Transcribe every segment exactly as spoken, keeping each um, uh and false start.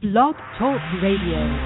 Blog Talk Radio.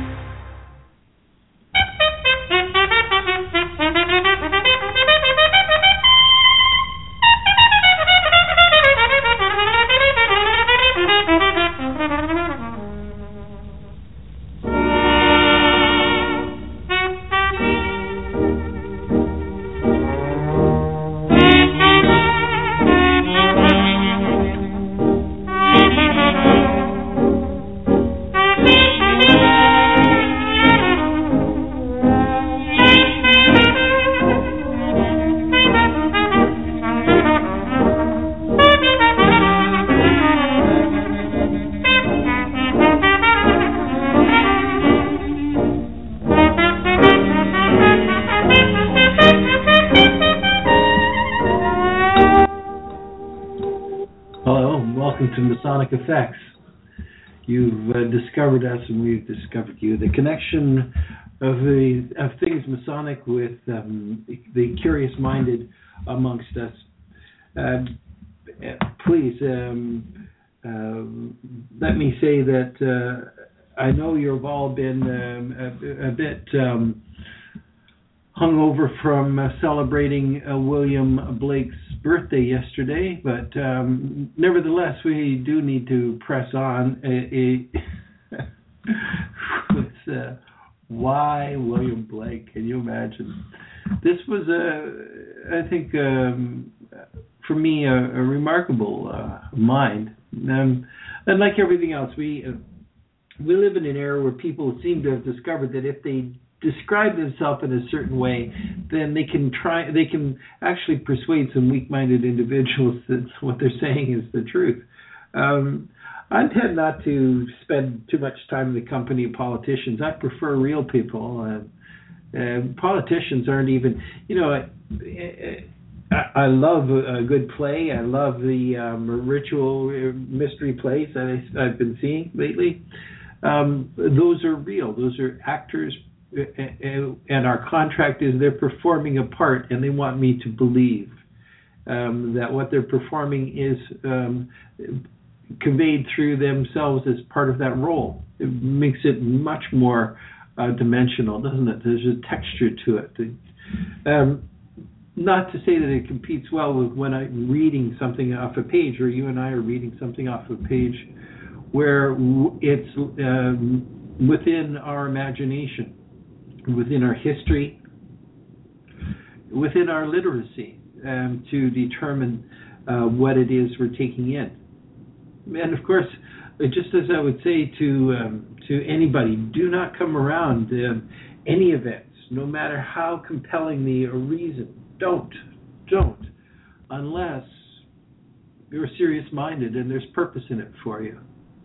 Effects. You've uh, discovered us and we've discovered you. The connection of the of things Masonic with um, the curious-minded amongst us. Uh, please, um, uh, let me say that uh, I know you've all been um, a, a bit um, hungover from uh, celebrating uh, William Blake's birthday yesterday, but um, nevertheless, we do need to press on. Uh, uh, uh, why William Blake? Can you imagine? This was, a, I think, um, for me, a, a remarkable uh, mind. Um, and like everything else, we uh, we live in an era where people seem to have discovered that if they describe themselves in a certain way, then they can try. They can actually persuade some weak-minded individuals that what they're saying is the truth. Um, I tend not to spend too much time in the company of politicians. I prefer real people. Uh, uh, politicians aren't even. You know, I, I love a good play. I love the um, ritual mystery plays that I, I've been seeing lately. Um, those are real. Those are actors. And our contract is they're performing a part, and they want me to believe um, that what they're performing is um, conveyed through themselves as part of that role. It makes it much more uh, dimensional, doesn't it? There's a texture to it. Um, not to say that it competes well with when I'm reading something off a page, or you and I are reading something off a page, where it's um, within our imagination, within our history, within our literacy, um, to determine uh, what it is we're taking in. And of course, just as I would say to um, to anybody, do not come around um, any events, no matter how compelling the reason. Don't, don't, unless you're serious-minded and there's purpose in it for you.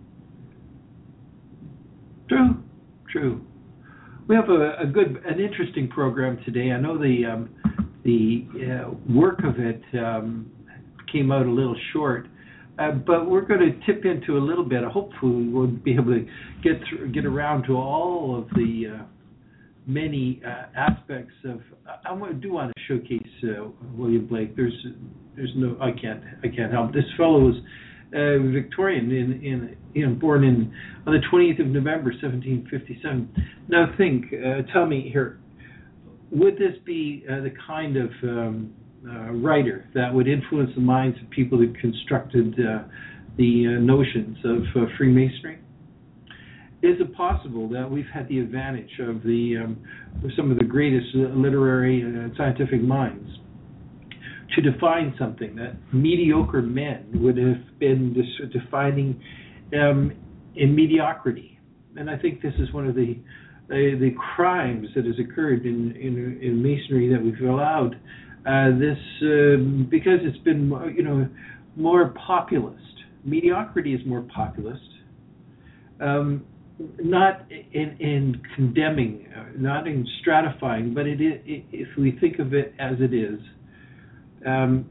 True, true. We have a, a good, an interesting program today. I know the um, the uh, work of it um, came out a little short, uh, but we're going to tip into a little bit. Hopefully, we'll be able to get through, get around to all of the uh, many uh, aspects of. I, I do want to showcase uh, William Blake. There's, there's no, I can't, I can't help. This fellow was uh, Victorian, in, in, you know, born in on the twentieth of November, seventeen fifty-seven. Now think, uh, tell me here, would this be uh, the kind of um, uh, writer that would influence the minds of people that constructed uh, the uh, notions of uh, Freemasonry? Is it possible that we've had the advantage of the um, of some of the greatest literary and scientific minds to define something that mediocre men would have been dis- defining um, in mediocrity? And I think this is one of the uh, the crimes that has occurred in in, in Masonry, that we've allowed uh, this uh, because it's been, you know, more populist. Mediocrity is more populist. Um, not in, in condemning, uh, not in stratifying, but it, it, if we think of it as it is, um,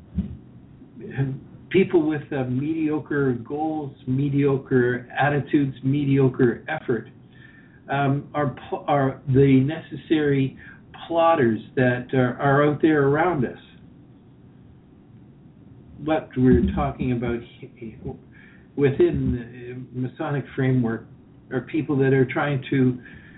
people with uh, mediocre goals, mediocre attitudes, mediocre effort um, are are the necessary plotters that are, are out there around us. What we're talking about within the Masonic framework are people that are trying to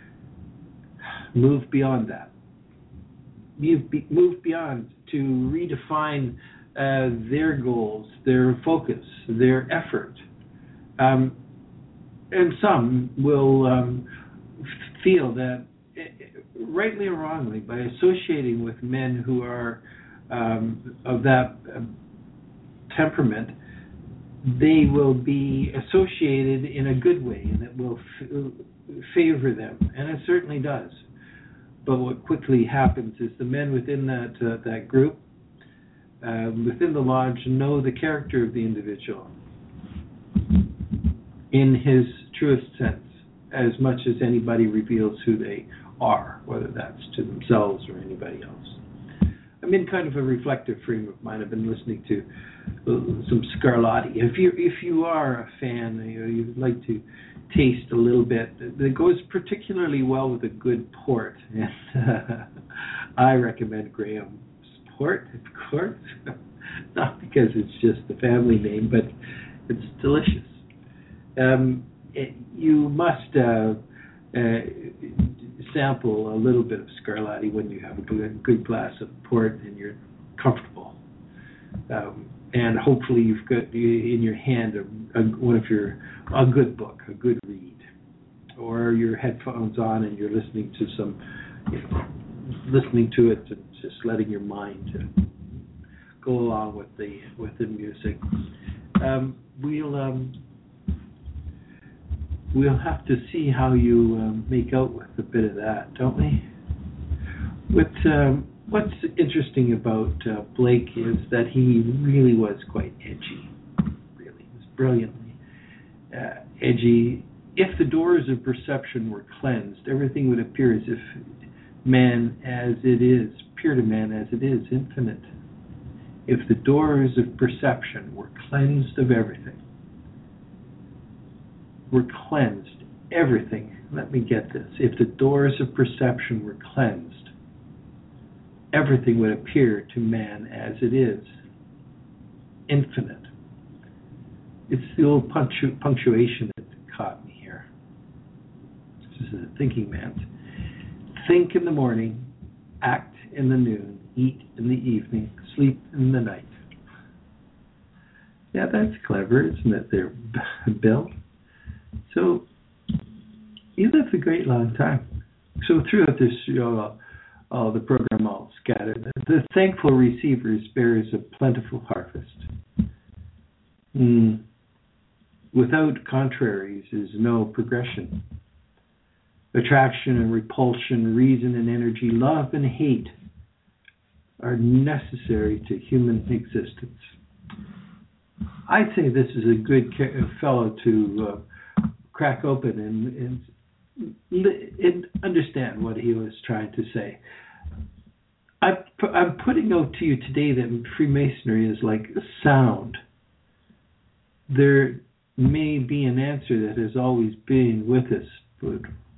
move beyond that. Move, be, move beyond to redefine uh, their goals, their focus, their effort. Um, and some will um, feel that, rightly or wrongly, by associating with men who are um, of that uh, temperament, they will be associated in a good way, and it will f- favor them, and it certainly does. But what quickly happens is the men within that uh, that group, uh, within the lodge, know the character of the individual in his truest sense, as much as anybody reveals who they are, whether that's to themselves or anybody else. I'm in kind of a reflective frame of mind. I've been listening to uh, some Scarlatti. If you if you are a fan, you know, you'd like to taste a little bit, that goes particularly well with a good port. And uh, I recommend Graham's Port, of course, not because it's just the family name, but it's delicious. Um, it, you must uh, uh, sample a little bit of Scarlatti when you have a good, good glass of port and you're comfortable. Um, and hopefully you've got in your hand a, a, one of your a good book, a good read, or your headphones on and you're listening to some, you know, listening to it and just letting your mind uh, go along with the with the music. Um, we'll um, we'll have to see how you um, make out with a bit of that, don't we? What um, what's interesting about uh, Blake is that he really was quite edgy. Really, he was brilliantly uh, edgy. If the doors of perception were cleansed, everything would appear as if man as it is, pure to man as it is, infinite. If the doors of perception were cleansed of everything, were cleansed, everything, let me get this, if the doors of perception were cleansed, everything would appear to man as it is, infinite. It's the old punctu- punctuation that caught me here. This is a thinking man's. Think in the morning, act in the noon, eat in the evening, sleep in the night. Yeah, that's clever, isn't it there, Bill? So, you lived a great long time. So throughout this show, uh, the program all scattered. The thankful receiver bears a plentiful harvest. Mm. Without contraries is no progression. Attraction and repulsion, reason and energy, love and hate are necessary to human existence. I'd say this is a good fellow to uh, crack open and, and, and understand what he was trying to say. I, I'm putting out to you today that Freemasonry is like sound. There may be an answer that has always been with us, but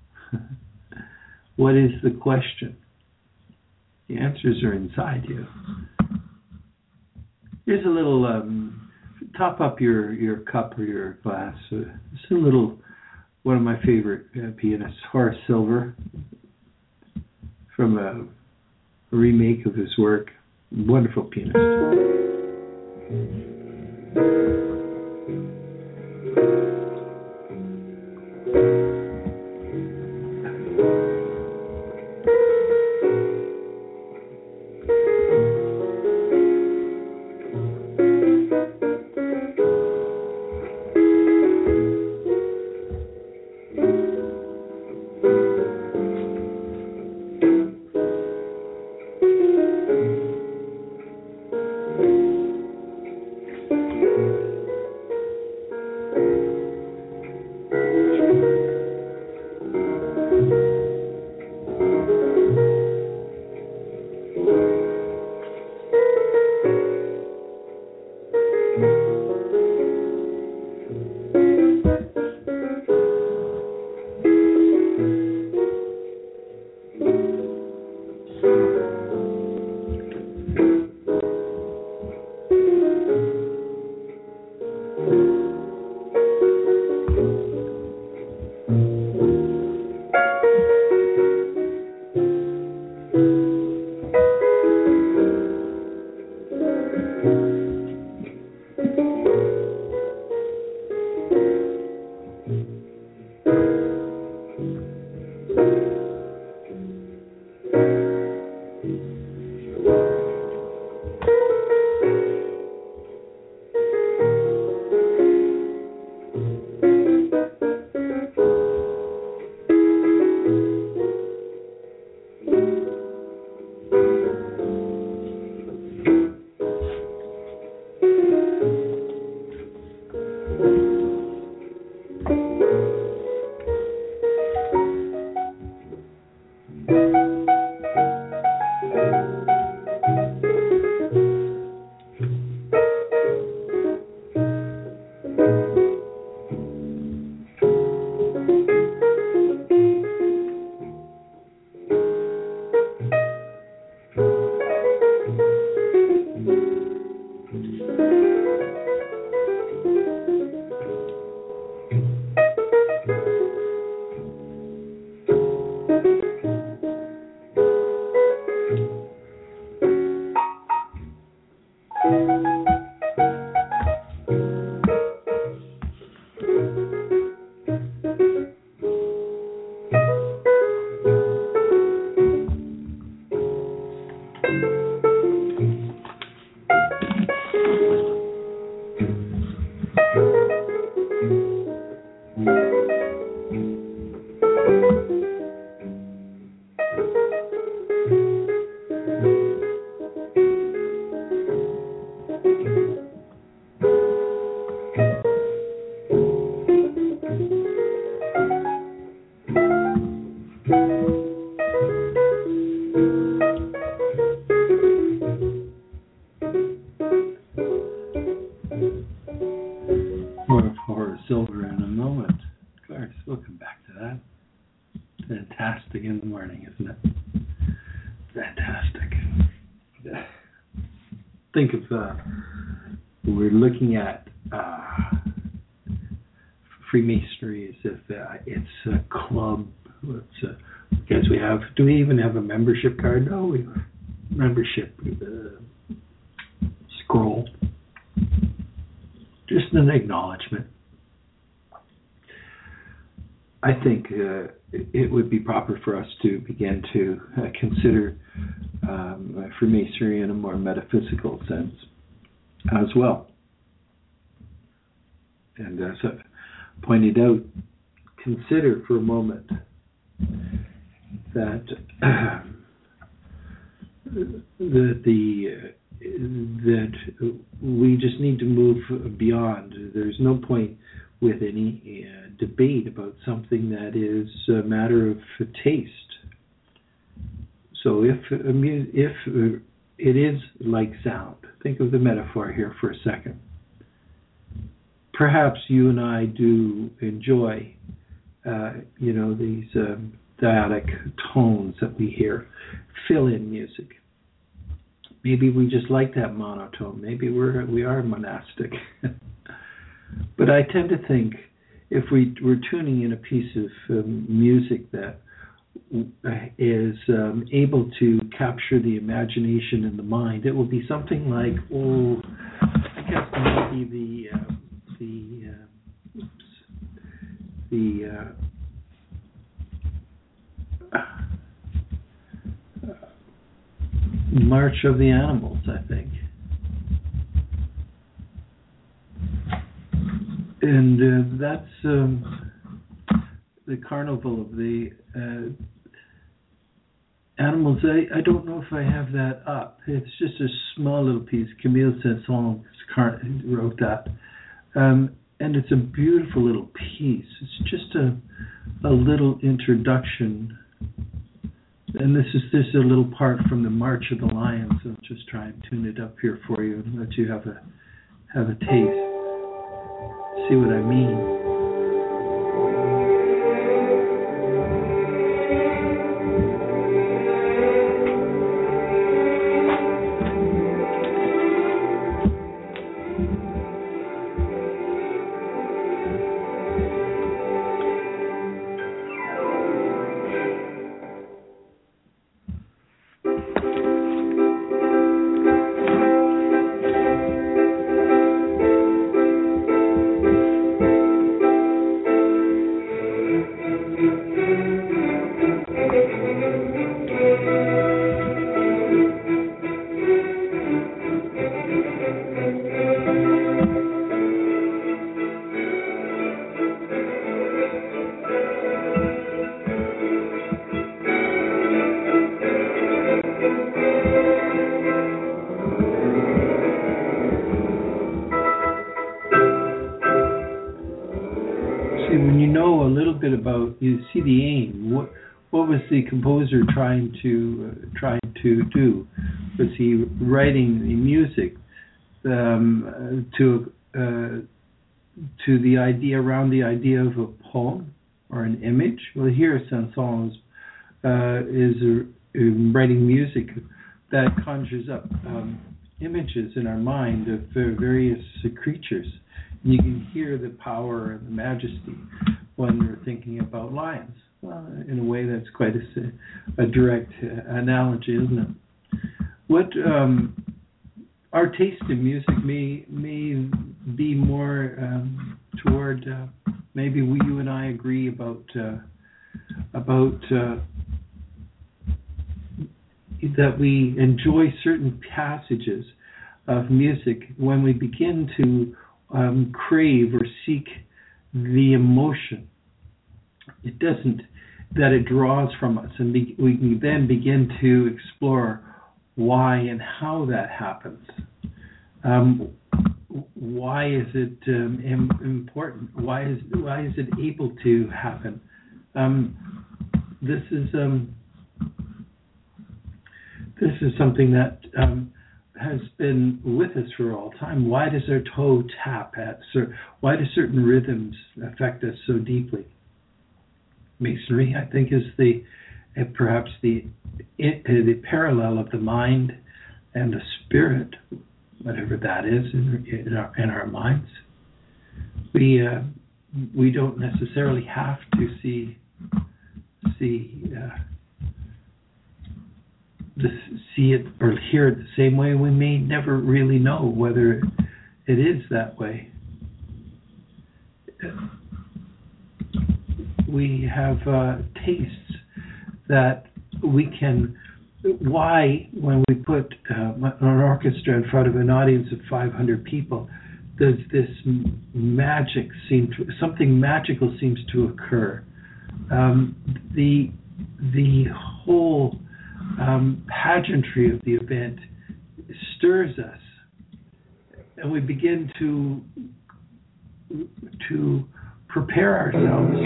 what is the question? The answers are inside you. Here's a little, um, top up your, your cup or your glass. Uh, it's a little, one of my favorite uh, pianists, Horace Silver, from a, a remake of his work. Wonderful pianist. Think of uh, we're looking at uh, Freemasonry as if uh, it's a club. It's a, because we have. Do we even have a membership card? No, we membership uh, scroll. Just an acknowledgement. I think uh, it would be proper for us to begin to uh, consider um, Freemasonry in a more metaphysical sense as well. And as I've pointed out, consider for a moment that uh, that the uh, that we just need to move beyond. There's no point with any uh, debate about something that is a matter of taste. So if if it is like sound, think of the metaphor here for a second. Perhaps you and I do enjoy, uh, you know, these um, dyadic tones that we hear, fill-in music. Maybe we just like that monotone. Maybe we're we are monastic. But I tend to think if we were tuning in a piece of um, music that is um, able to capture the imagination and the mind, it will be something like, oh, I guess maybe the uh, the uh, oops, the uh, uh, March of the Animals, I think. And uh, that's um, the carnival of the uh, animals. I, I don't know if I have that up. It's just a small little piece. Camille Saint-Saëns wrote that. Um, and it's a beautiful little piece. It's just a, a little introduction. And this is this is a little part from the March of the Lions. I'll just try and tune it up here for you and let you have a have a taste. See what I mean? About you see the aim. What what was the composer trying to uh, trying to do? Was he writing the music um, to uh, to the idea around the idea of a poem or an image? Well, here Saint-Saëns uh, is uh, writing music that conjures up um, images in our mind of uh, various uh, creatures. And you can hear the power and the majesty when we're thinking about lions. Well, in a way, that's quite a, a direct uh, analogy, isn't it? What um, our taste in music may may be more um, toward. Uh, maybe we, you and I agree about uh, about uh, that we enjoy certain passages of music when we begin to um, crave or seek the emotion, it doesn't, that it draws from us, and be, we can then begin to explore why and how that happens. Um, why is it um, im- important? Why is why is it able to happen? Um, this is um, this is something that um, has been with us for all time. Why does our toe tap at? Cer- why do certain rhythms affect us so deeply? Masonry, I think, is the uh, perhaps the it, uh, the parallel of the mind and the spirit, whatever that is, in, in, our, in our minds. We uh, we don't necessarily have to see see uh, this, see it or hear it the same way. We may never really know whether it is that way. We have uh, tastes that we can. Why, when we put uh, an orchestra in front of an audience of five hundred people, does this magic seem to, something magical seems to occur? Um, the the whole um, pageantry of the event stirs us, and we begin to to prepare ourselves.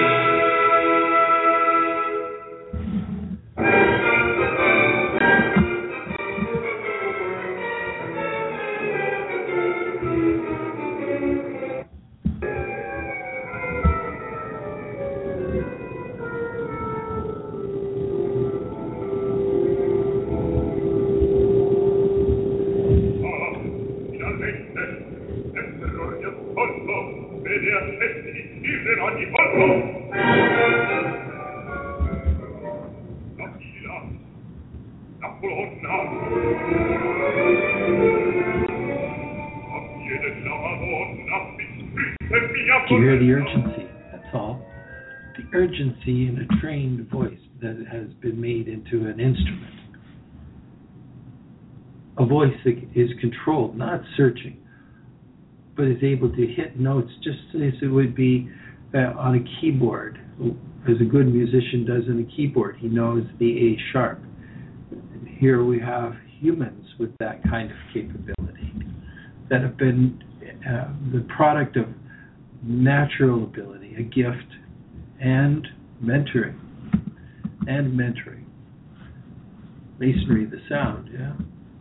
Do you hear the urgency? That's all. The urgency in a trained voice that has been made into an instrument. A voice that is controlled, not searching, but is able to hit notes just as it would be uh, on a keyboard, as a good musician does on a keyboard. He knows the A sharp. And here we have humans with that kind of capability that have been uh, the product of natural ability, a gift, and mentoring, and mentoring. Masonry, the sound, yeah.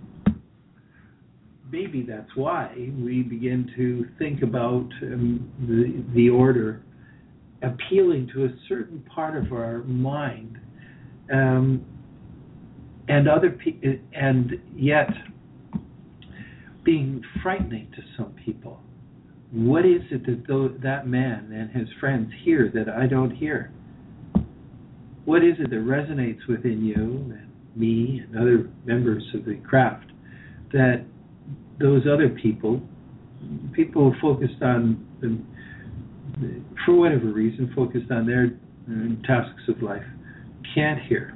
Maybe that's why we begin to think about um, the, the order appealing to a certain part of our mind, um, and other pe- and yet being frightening to some people. What is it that th- that man and his friends hear that I don't hear? What is it that resonates within you and me and other members of the craft that those other people, people focused on, for whatever reason, focused on their uh, tasks of life, can't hear?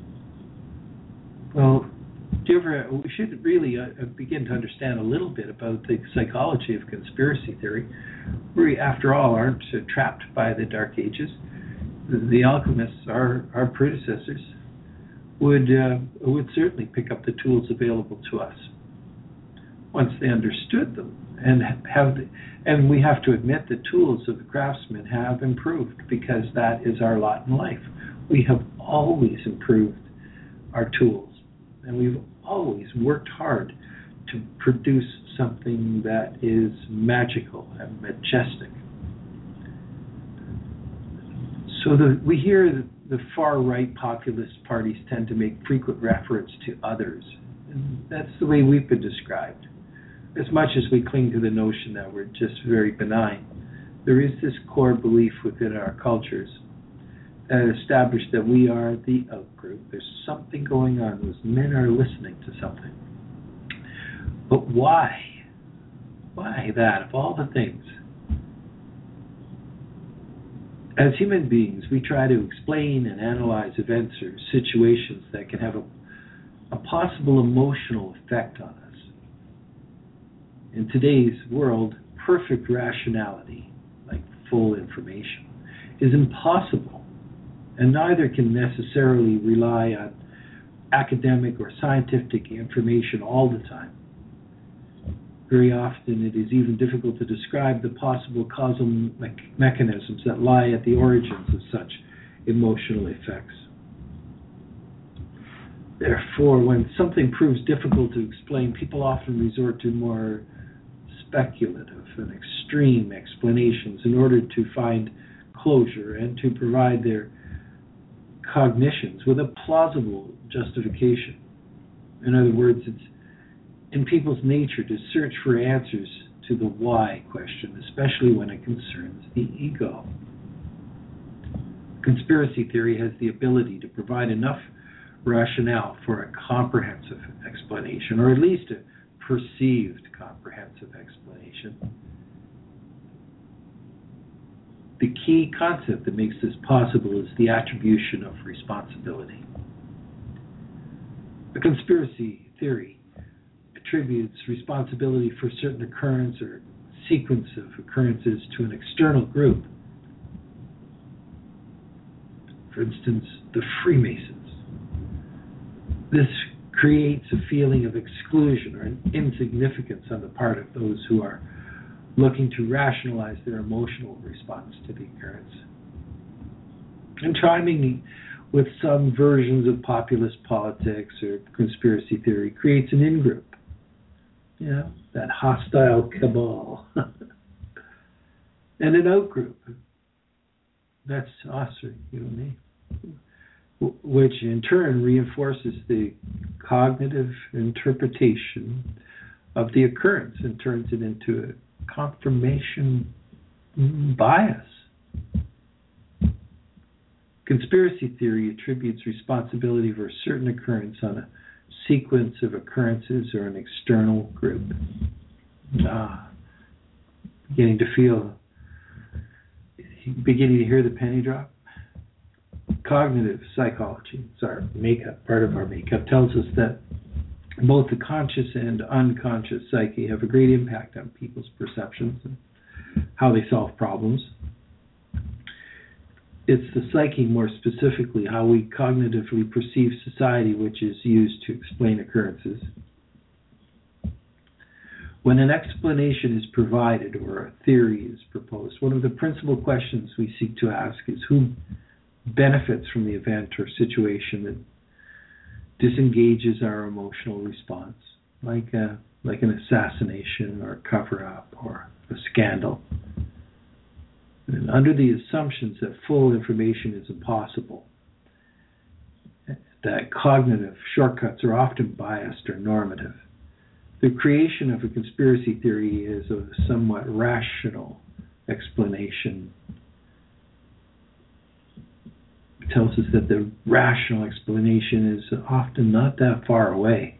Well, do you ever, we should really uh, begin to understand a little bit about the psychology of conspiracy theory. We, after all, aren't uh, trapped by the Dark Ages. The, the alchemists, our, our predecessors, would uh, would certainly pick up the tools available to us once they understood them, and have, the, and we have to admit the tools of the craftsmen have improved, because that is our lot in life. We have always improved our tools, and we've always worked hard to produce something that is magical and majestic. So the, we hear the far-right populist parties tend to make frequent reference to others. And that's the way we've been described. As much as we cling to the notion that we're just very benign, there is this core belief within our cultures that established that we are the out-group. There's something going on. Those men are listening to something. But why? Why that, of all the things? As human beings, we try to explain and analyze events or situations that can have a, a possible emotional effect on us. In today's world, perfect rationality, like full information is impossible, and neither can necessarily rely on academic or scientific information all the time. Very often it is even difficult to describe the possible causal me- mechanisms that lie at the origins of such emotional effects. Therefore, when something proves difficult to explain, people often resort to more speculative and extreme explanations in order to find closure and to provide their cognitions with a plausible justification. In other words, it's in people's nature to search for answers to the why question, especially when it concerns the ego. Conspiracy theory has the ability to provide enough rationale for a comprehensive explanation, or at least a perceived comprehensive explanation. The key concept that makes this possible is the attribution of responsibility. A conspiracy theory attributes responsibility for a certain occurrence or sequence of occurrences to an external group. For instance, the Freemasons. This creates a feeling of exclusion or an insignificance on the part of those who are looking to rationalize their emotional response to the occurrence. And chiming with some versions of populist politics or conspiracy theory creates an in-group. You know, that hostile cabal. And an out-group. That's us, or you and me. Which in turn reinforces the cognitive interpretation of the occurrence and turns it into a confirmation bias. Conspiracy theory attributes responsibility for a certain occurrence on a sequence of occurrences or an external group. Ah, beginning to feel, beginning to hear the penny drop. Cognitive psychology, it's our makeup, part of our makeup, tells us that both the conscious and unconscious psyche have a great impact on people's perceptions and how they solve problems. It's the psyche, more specifically, how we cognitively perceive society, which is used to explain occurrences. When an explanation is provided or a theory is proposed, one of the principal questions we seek to ask is who benefits from the event or situation that disengages our emotional response, like a, like an assassination or a cover-up or a scandal. And under the assumptions that full information is impossible, that cognitive shortcuts are often biased or normative, the creation of a conspiracy theory is a somewhat rational explanation. It tells us that the rational explanation is often not that far away.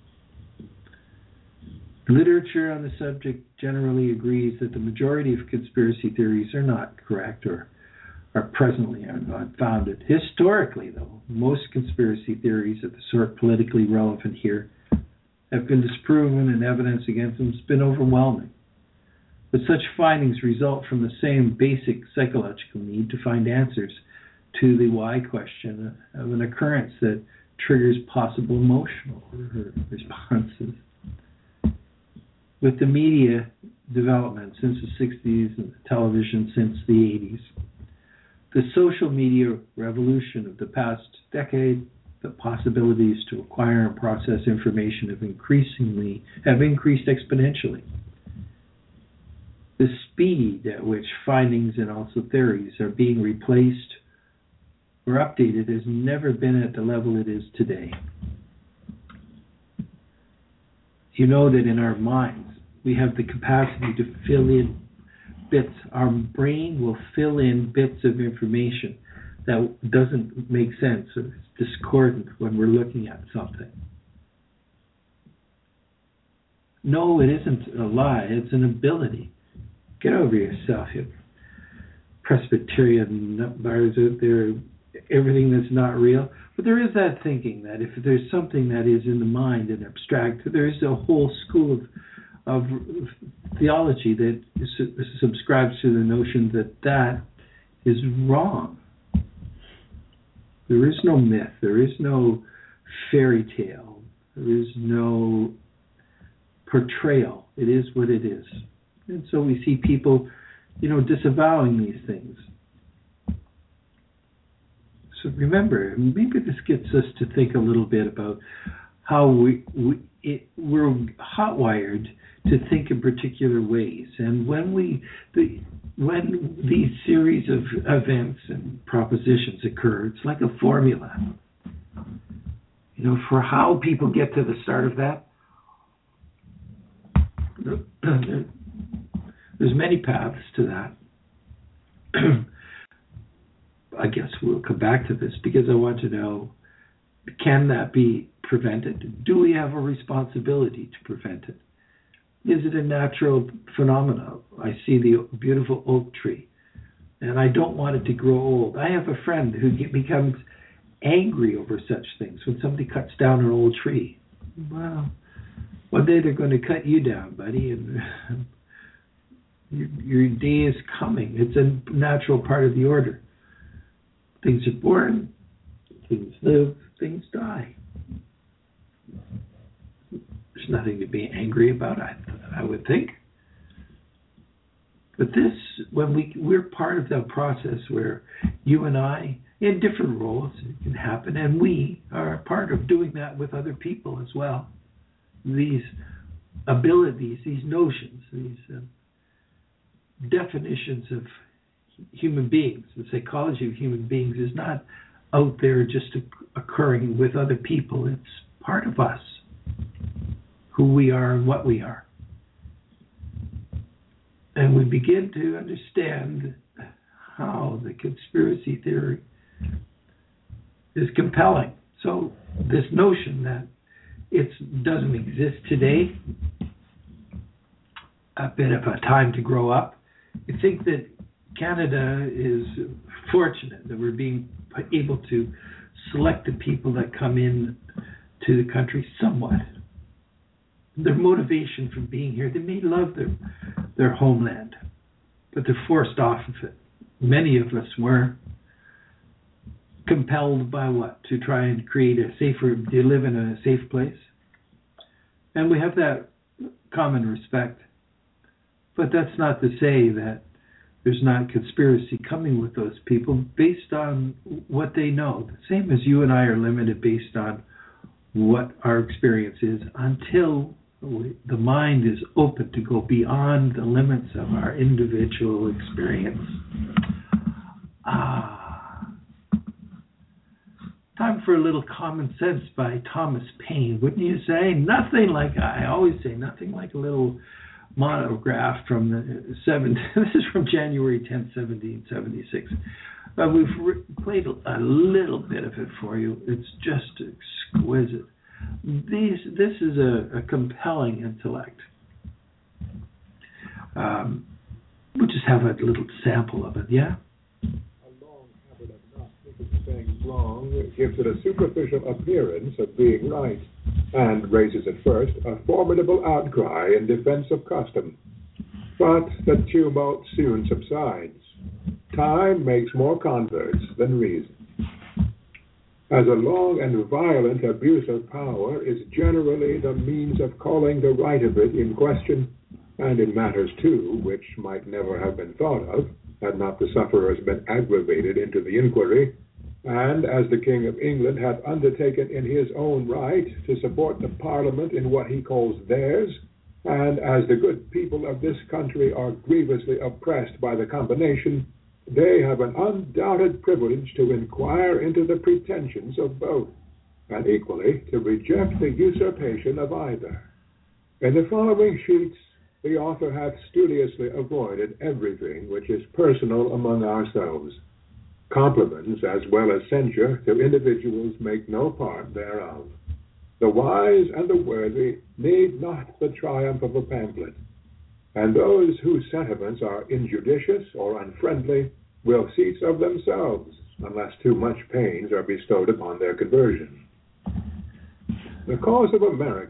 Literature on the subject generally agrees that the majority of conspiracy theories are not correct or are presently unfounded. Historically, though, most conspiracy theories of the sort politically relevant here have been disproven and evidence against them has been overwhelming. But such findings result from the same basic psychological need to find answers to the why question of an occurrence that triggers possible emotional responses. With the media development since the sixties and the television since the eighties, the social media revolution of the past decade, the possibilities to acquire and process information have increasingly have increased exponentially. The speed at which findings and also theories are being replaced or updated has never been at the level it is today. You know that in our minds, we have the capacity to fill in bits. Our brain will fill in bits of information that doesn't make sense or is discordant when we're looking at something. No, it isn't a lie. It's an ability. Get over yourself, you Presbyterian nut bars out there, everything that's not real. But there is that thinking that if there's something that is in the mind and abstract, there is a whole school of, of theology that su- subscribes to the notion that that is wrong. There is no myth. There is no fairy tale. There is no portrayal. It is what it is. And so we see people, you know, disavowing these things. So remember, maybe this gets us to think a little bit about how we, we it, we're hotwired to think in particular ways. And when we the when these series of events and propositions occur, it's like a formula. You know, for how people get to the start of that, there's many paths to that. I guess we'll come back to this because I want to know, can that be prevented? Do we have a responsibility to prevent it? Is it a natural phenomenon? I see the beautiful oak tree, and I don't want it to grow old. I have a friend who get, becomes angry over such things when somebody cuts down an old tree. Well, one day they're going to cut you down, buddy, and your, your day is coming. It's a natural part of the order. Things are born, things live, things die. There's nothing to be angry about, I, I would think. But this, when we, we're part of that process where you and I, in different roles, it can happen, and we are a part of doing that with other people as well. These abilities, these notions, these uh, definitions of human beings, the psychology of human beings is not out there just occurring with other people. It's part of us, who we are and what we are. And we begin to understand how the conspiracy theory is compelling. So this notion that it doesn't exist today, a bit of a time to grow up. I think that Canada is fortunate that we're being able to select the people that come in to the country somewhat. Their motivation for being here, they may love their their homeland, but they're forced off of it. Many of us were compelled by what? To try and create a safer, to live in a safe place. And we have that common respect. But that's not to say that there's not conspiracy coming with those people based on what they know. The same as you and I are limited based on what our experience is until we, the mind is open to go beyond the limits of our individual experience. Ah. Time for a little Common Sense by Thomas Paine. Wouldn't you say? Nothing like, I always say, nothing like a little monograph from the seven. This is from January tenth, seventeen seventy-six. Uh, we've re- played a little bit of it for you. It's just exquisite. These, this is a, a compelling intellect. Um, we'll just have a little sample of it, yeah? A long habit of not thinking things wrong gives it a superficial appearance of being right, and raises at first a formidable outcry in defense of custom. But the tumult soon subsides. Time makes more converts than reason. As a long and violent abuse of power is generally the means of calling the right of it in question, and in matters, too, which might never have been thought of, had not the sufferers been aggravated into the inquiry, and as the King of England hath undertaken in his own right to support the Parliament in what he calls theirs, and as the good people of this country are grievously oppressed by the combination, they have an undoubted privilege to inquire into the pretensions of both, and equally to reject the usurpation of either. In the following sheets, the author hath studiously avoided everything which is personal among ourselves. Compliments as well as censure to individuals make no part thereof. The wise and the worthy need not the triumph of a pamphlet, and those whose sentiments are injudicious or unfriendly will cease of themselves, unless too much pains are bestowed upon their conversion. The cause of America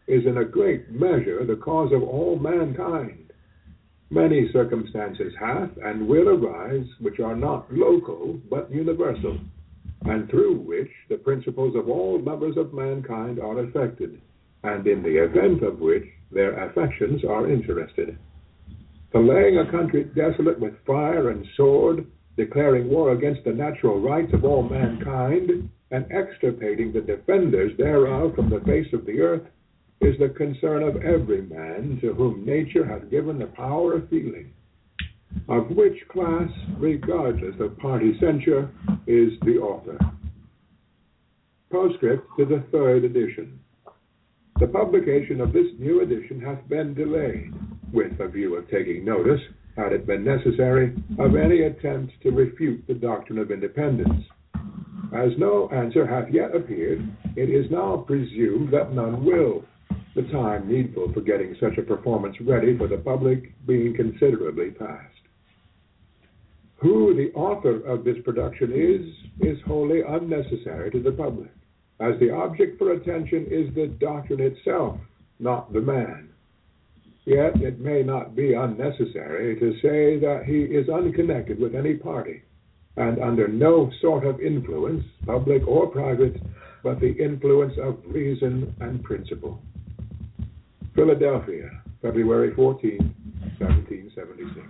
is in a great measure the cause of all mankind. Many circumstances have and will arise which are not local but universal, and through which the principles of all members of mankind are affected, and in the event of which their affections are interested. The laying a country desolate with fire and sword, declaring war against the natural rights of all mankind, and extirpating the defenders thereof from the face of the earth, is the concern of every man to whom nature hath given the power of feeling, of which class, regardless of party censure, is the author. Postscript to the third edition. The publication of this new edition hath been delayed, with a view of taking notice, had it been necessary, of any attempt to refute the doctrine of independence. As no answer hath yet appeared, it is now presumed that none will, the time needful for getting such a performance ready for the public being considerably past. Who the author of this production is, is wholly unnecessary to the public, as the object for attention is the doctrine itself, not the man. Yet it may not be unnecessary to say that he is unconnected with any party, and under no sort of influence, public or private, but the influence of reason and principle. Philadelphia, February fourteenth, seventeen seventy-six.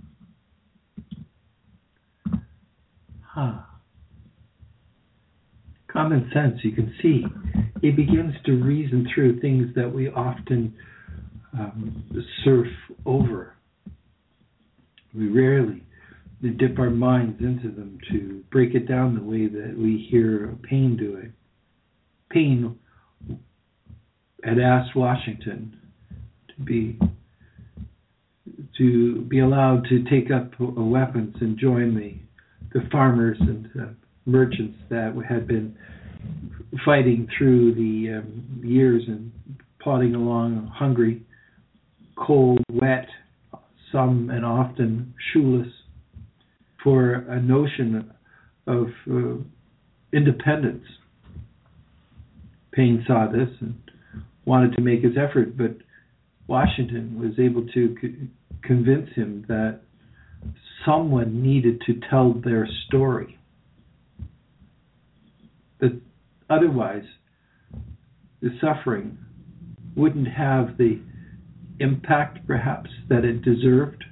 Huh. Common sense, you can see. He begins to reason through things that we often um, surf over. We rarely dip our minds into them to break it down the way that we hear Paine do it. Paine had asked Washington to be to be allowed to take up weapons and join the the farmers and uh, merchants that had been fighting through the um, years and plodding along hungry, cold, wet, some and often shoeless, for a notion of uh, independence. Paine saw this and wanted to make his effort, but Washington was able to co- convince him that someone needed to tell their story. That otherwise, the suffering wouldn't have the impact, perhaps, that it deserved.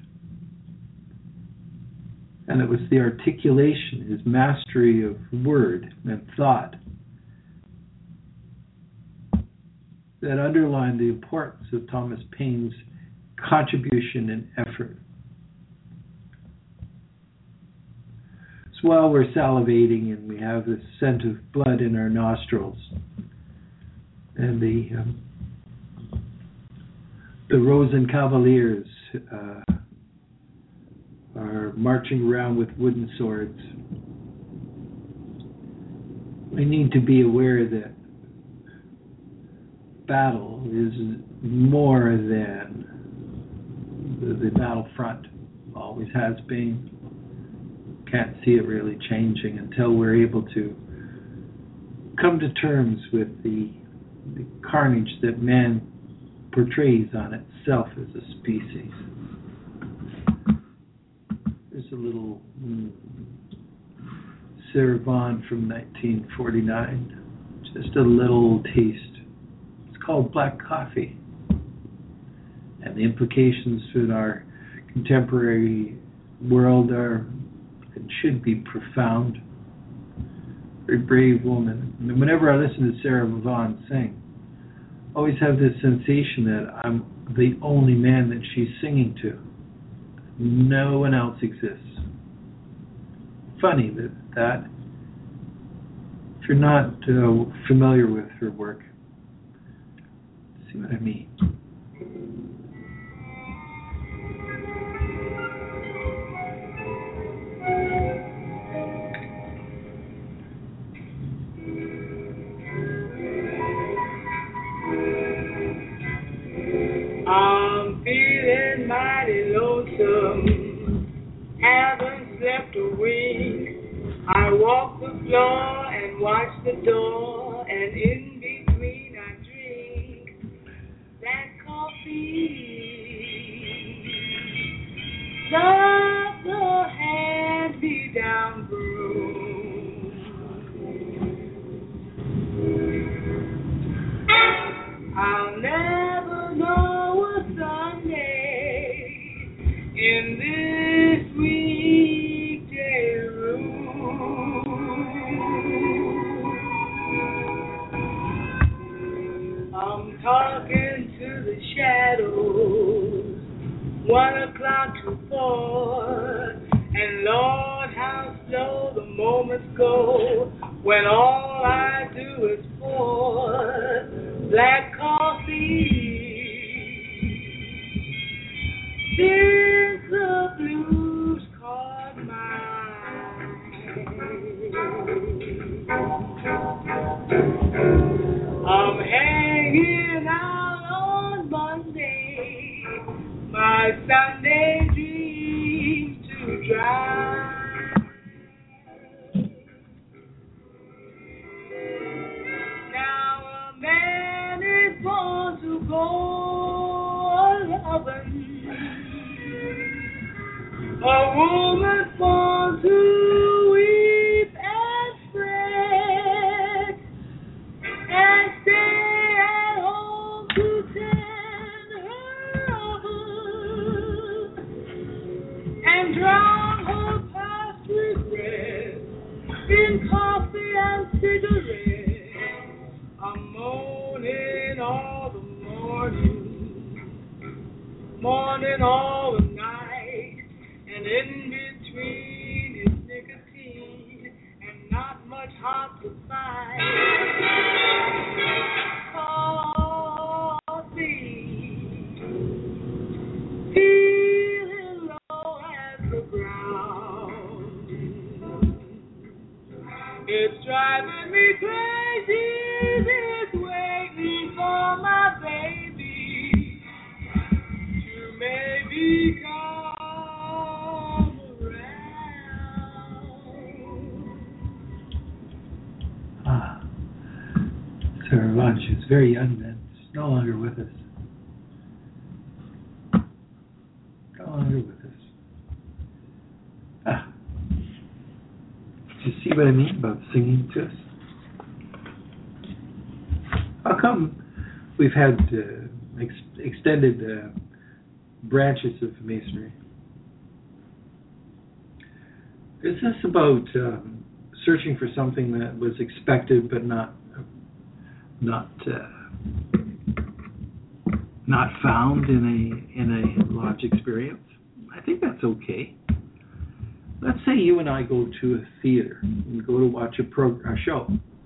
And it was the articulation, his mastery of word and thought, that underlined the importance of Thomas Paine's contribution and effort. So while we're salivating and we have the scent of blood in our nostrils, and the um, the Rosencavaliers uh, are marching around with wooden swords, we need to be aware that battle is more than the, the battlefront always has been. Can't see it really changing until we're able to come to terms with the, the carnage that man portrays on itself as a species. There's a little mm, Sarah Vaughan from nineteen forty-nine, just a little taste. It's called Black Coffee, and the implications in our contemporary world are and should be profound. Very brave woman. And whenever I listen to Sarah Vaughan sing, I always have this sensation that I'm the only man that she's singing to. No one else exists. Funny that, that if you're not uh, familiar with her work, see what I mean. I'm feeling mighty lonesome, haven't slept a wink. I walk the floor and watch the door, and in between I drink Love the hand-me-down broom. I'll never know a Sunday in this weekday room. I'm talking to the shadows, one o'clock to four, and Lord, how slow the moments go when all I do is pour black coffee. Since the blues caught my eye, I'm hanging out on Monday, my Sunday dreams to dry. Now a man is born to go loving, a woman born to weep and fret, and stay at home to tend her husband and drown her past regrets in coffee and cigarettes. I'm moaning all the morning, morning all the night, and in between is nicotine and not much hot to find. Coffee, feeling low as the ground. It's driving me crazy, this waiting for my baby to maybe come around. Ah, Sir Raj is very young then. He's no longer with us. No longer with us. Ah. Do you see what I mean about singing to us? How come we've had uh, ex- extended uh, branches of Masonry? Is this about um, searching for something that was expected but not not uh, not found in a in a lodge experience? I think that's okay. Let's say you and I go to a theater and go to watch a, pro- a show.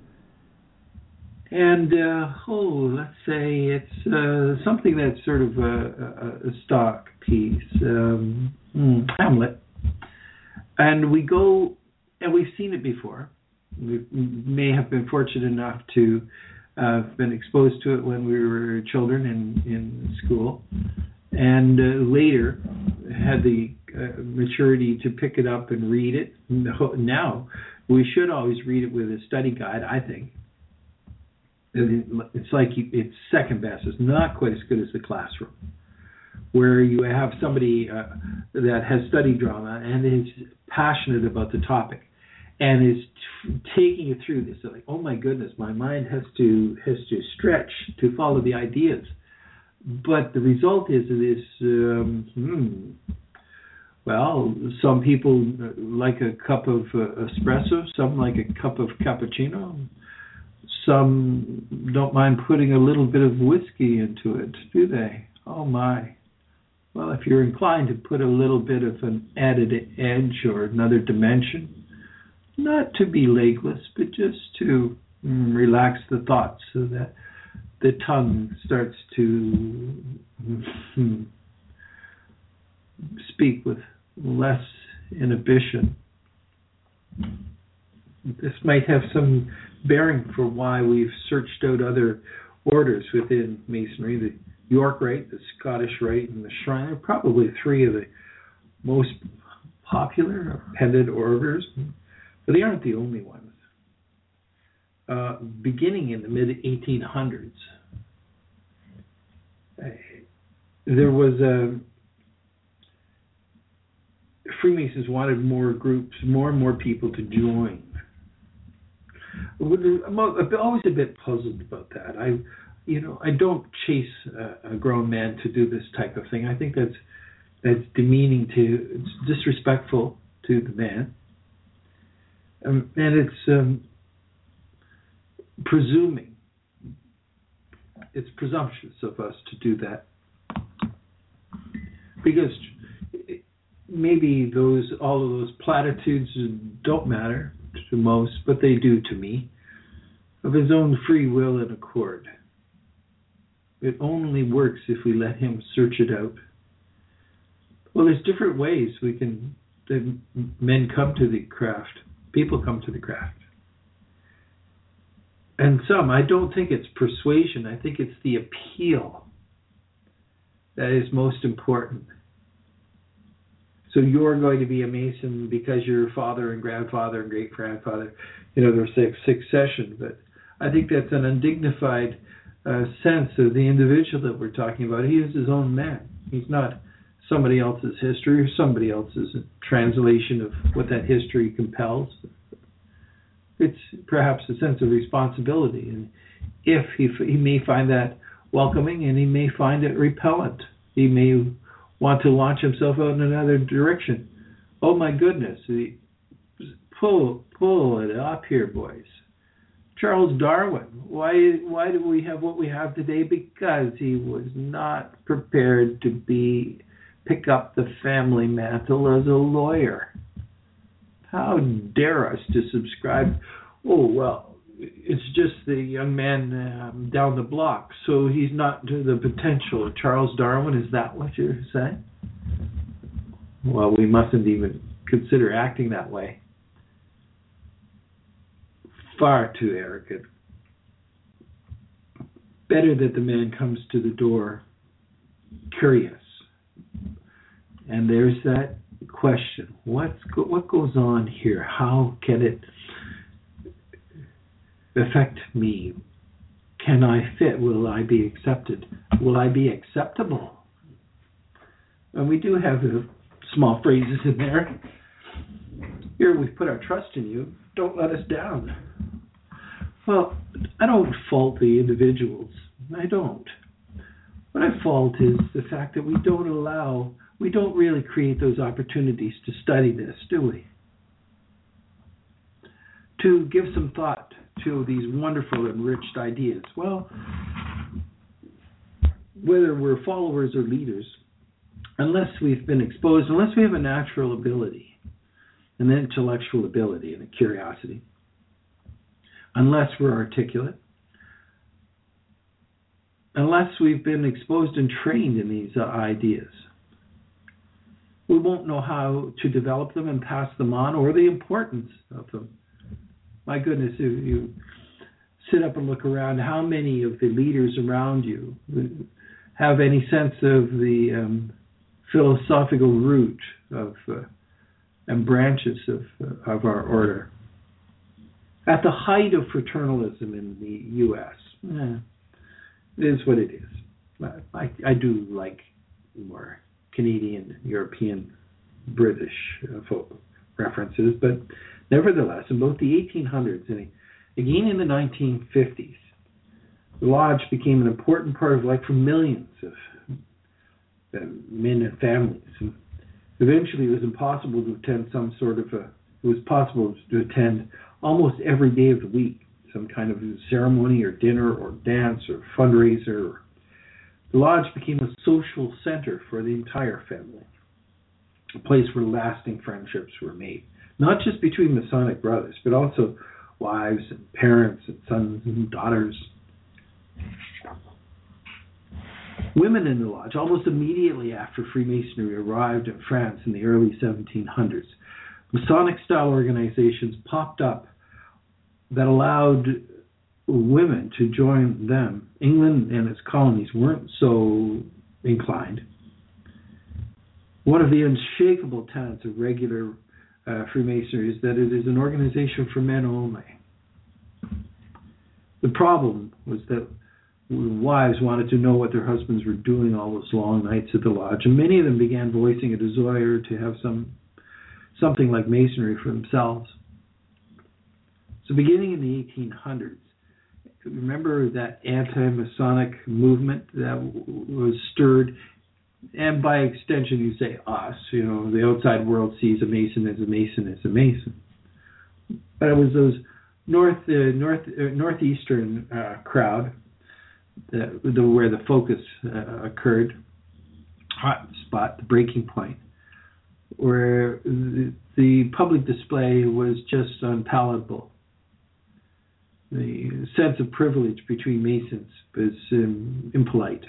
And, uh, oh, let's say it's uh, something that's sort of a, a, a stock piece, um, hmm, Hamlet. And we go, and we've seen it before. We may have been fortunate enough to uh, have been exposed to it when we were children in, in school. And uh, later had the uh, maturity to pick it up and read it. Now, we should always read it with a study guide, I think. It's like it's second best. It's not quite as good as the classroom, where you have somebody uh, that has studied drama and is passionate about the topic and is t- taking you through this. So like, oh my goodness, my mind has to has to stretch to follow the ideas. But the result is it is um, hmm, well, some people like a cup of uh, espresso, some like a cup of cappuccino. Some don't mind putting a little bit of whiskey into it, do they? Oh my. Well, if you're inclined to put a little bit of an added edge or another dimension, not to be legless, but just to mm, relax the thoughts so that the tongue starts to mm, speak with less inhibition. This might have some bearing for why we've searched out other orders within Masonry, the York Rite, the Scottish Rite, and the Shrine. Are probably three of the most popular pendant orders, but they aren't the only ones. Uh, beginning in the mid eighteen hundreds, uh, there was a Freemasons wanted more groups, more and more people to join. I'm always a bit puzzled about that. I, you know, I don't chase a, a grown man to do this type of thing. I think that's that's demeaning to, it's disrespectful to the man, um, and it's um, presuming. It's presumptuous of us to do that, because maybe those all of those platitudes don't matter to most, but they do to me, of his own free will and accord. It only works if we let him search it out. Well, there's different ways we can, that men come to the craft, people come to the craft. And some, I don't think it's persuasion, I think it's the appeal that is most important. So you're going to be a Mason because your father and grandfather and great-grandfather, you know, there's a succession. But I think that's an undignified uh, sense of the individual that we're talking about. He is his own man. He's not somebody else's history or somebody else's translation of what that history compels. It's perhaps a sense of responsibility. And if he, he may find that welcoming, and he may find it repellent. He may want to launch himself out in another direction. Oh my goodness. Pull, pull it up here, boys. Charles Darwin. Why, why do we have what we have today? Because he was not prepared to be pick up the family mantle as a lawyer. How dare us to subscribe? Oh, well, it's just the young man um, down the block, so he's not to the potential of Charles Darwin. Is that what you're saying? Well, we mustn't even consider acting that way. Far too arrogant. Better that the man comes to the door curious. And there's that question. What's go- what goes on here? How can it affect me? Can I fit? Will I be accepted? Will I be acceptable? And we do have the small phrases in there. Here we've put our trust in you. Don't let us down. Well, I don't fault the individuals. I don't. What I fault is the fact that we don't allow, we don't really create those opportunities to study this, do we? To give some thought to these wonderful enriched ideas. Well, whether we're followers or leaders, unless we've been exposed, unless we have a natural ability, an intellectual ability and a curiosity, unless we're articulate, unless we've been exposed and trained in these uh, ideas, we won't know how to develop them and pass them on, or the importance of them. My goodness, if you sit up and look around, how many of the leaders around you have any sense of the um, philosophical root of uh, and branches of uh, of our order? At the height of fraternalism in the U S, eh, it is what it is. I, I do like more Canadian, European, British uh, references, but nevertheless, in both the eighteen hundreds and again in the nineteen fifties, the Lodge became an important part of life for millions of uh, men and families. And eventually, it was impossible to attend some sort of a. It was possible to attend almost every day of the week, some kind of ceremony or dinner or dance or fundraiser. The Lodge became a social center for the entire family, a place where lasting friendships were made, not just between Masonic brothers, but also wives and parents and sons and daughters. Women in the Lodge, almost immediately after Freemasonry arrived in France in the early seventeen hundreds, Masonic-style organizations popped up that allowed women to join them. England and its colonies weren't so inclined. One of the unshakable tenets of regular uh, Freemasonry is that it is an organization for men only. The problem was that wives wanted to know what their husbands were doing all those long nights at the Lodge, and many of them began voicing a desire to have some something like Masonry for themselves. So beginning in the eighteen hundreds, remember that anti-Masonic movement that was stirred, and by extension you say us, you know, the outside world sees a Mason as a Mason as a Mason. But it was those north, uh, north, uh, northeastern uh, crowd that, the, where the focus uh, occurred, hot spot, the breaking point, where the, the public display was just unpalatable. The sense of privilege between Masons was um, impolite.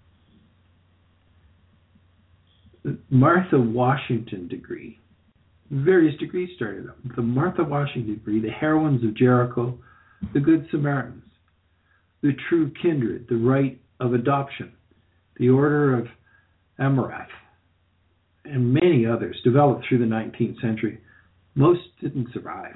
The Martha Washington degree. Various degrees started up. The Martha Washington degree, the heroines of Jericho, the Good Samaritans, the true kindred, the right of adoption, the Order of Amurath, and many others developed through the nineteenth century. Most didn't survive.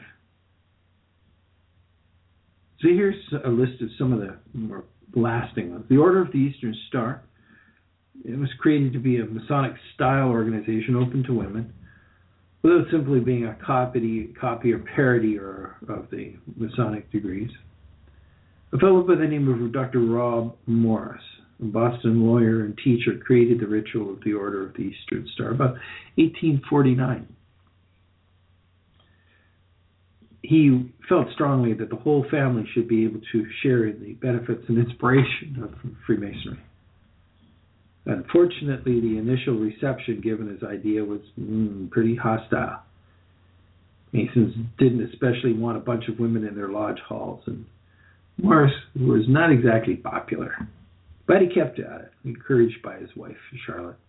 So here's a list of some of the more lasting ones. The Order of the Eastern Star. It was created to be a Masonic-style organization open to women, without simply being a copy, copy or parody or, of the Masonic degrees. A fellow by the name of Doctor Rob Morris, a Boston lawyer and teacher, created the ritual of the Order of the Eastern Star about eighteen forty-nine. He felt strongly that the whole family should be able to share in the benefits and inspiration of Freemasonry. Unfortunately, the initial reception given his idea was mm, pretty hostile. Masons didn't especially want a bunch of women in their lodge halls, and Morris was not exactly popular. But he kept at it, encouraged by his wife, Charlotte.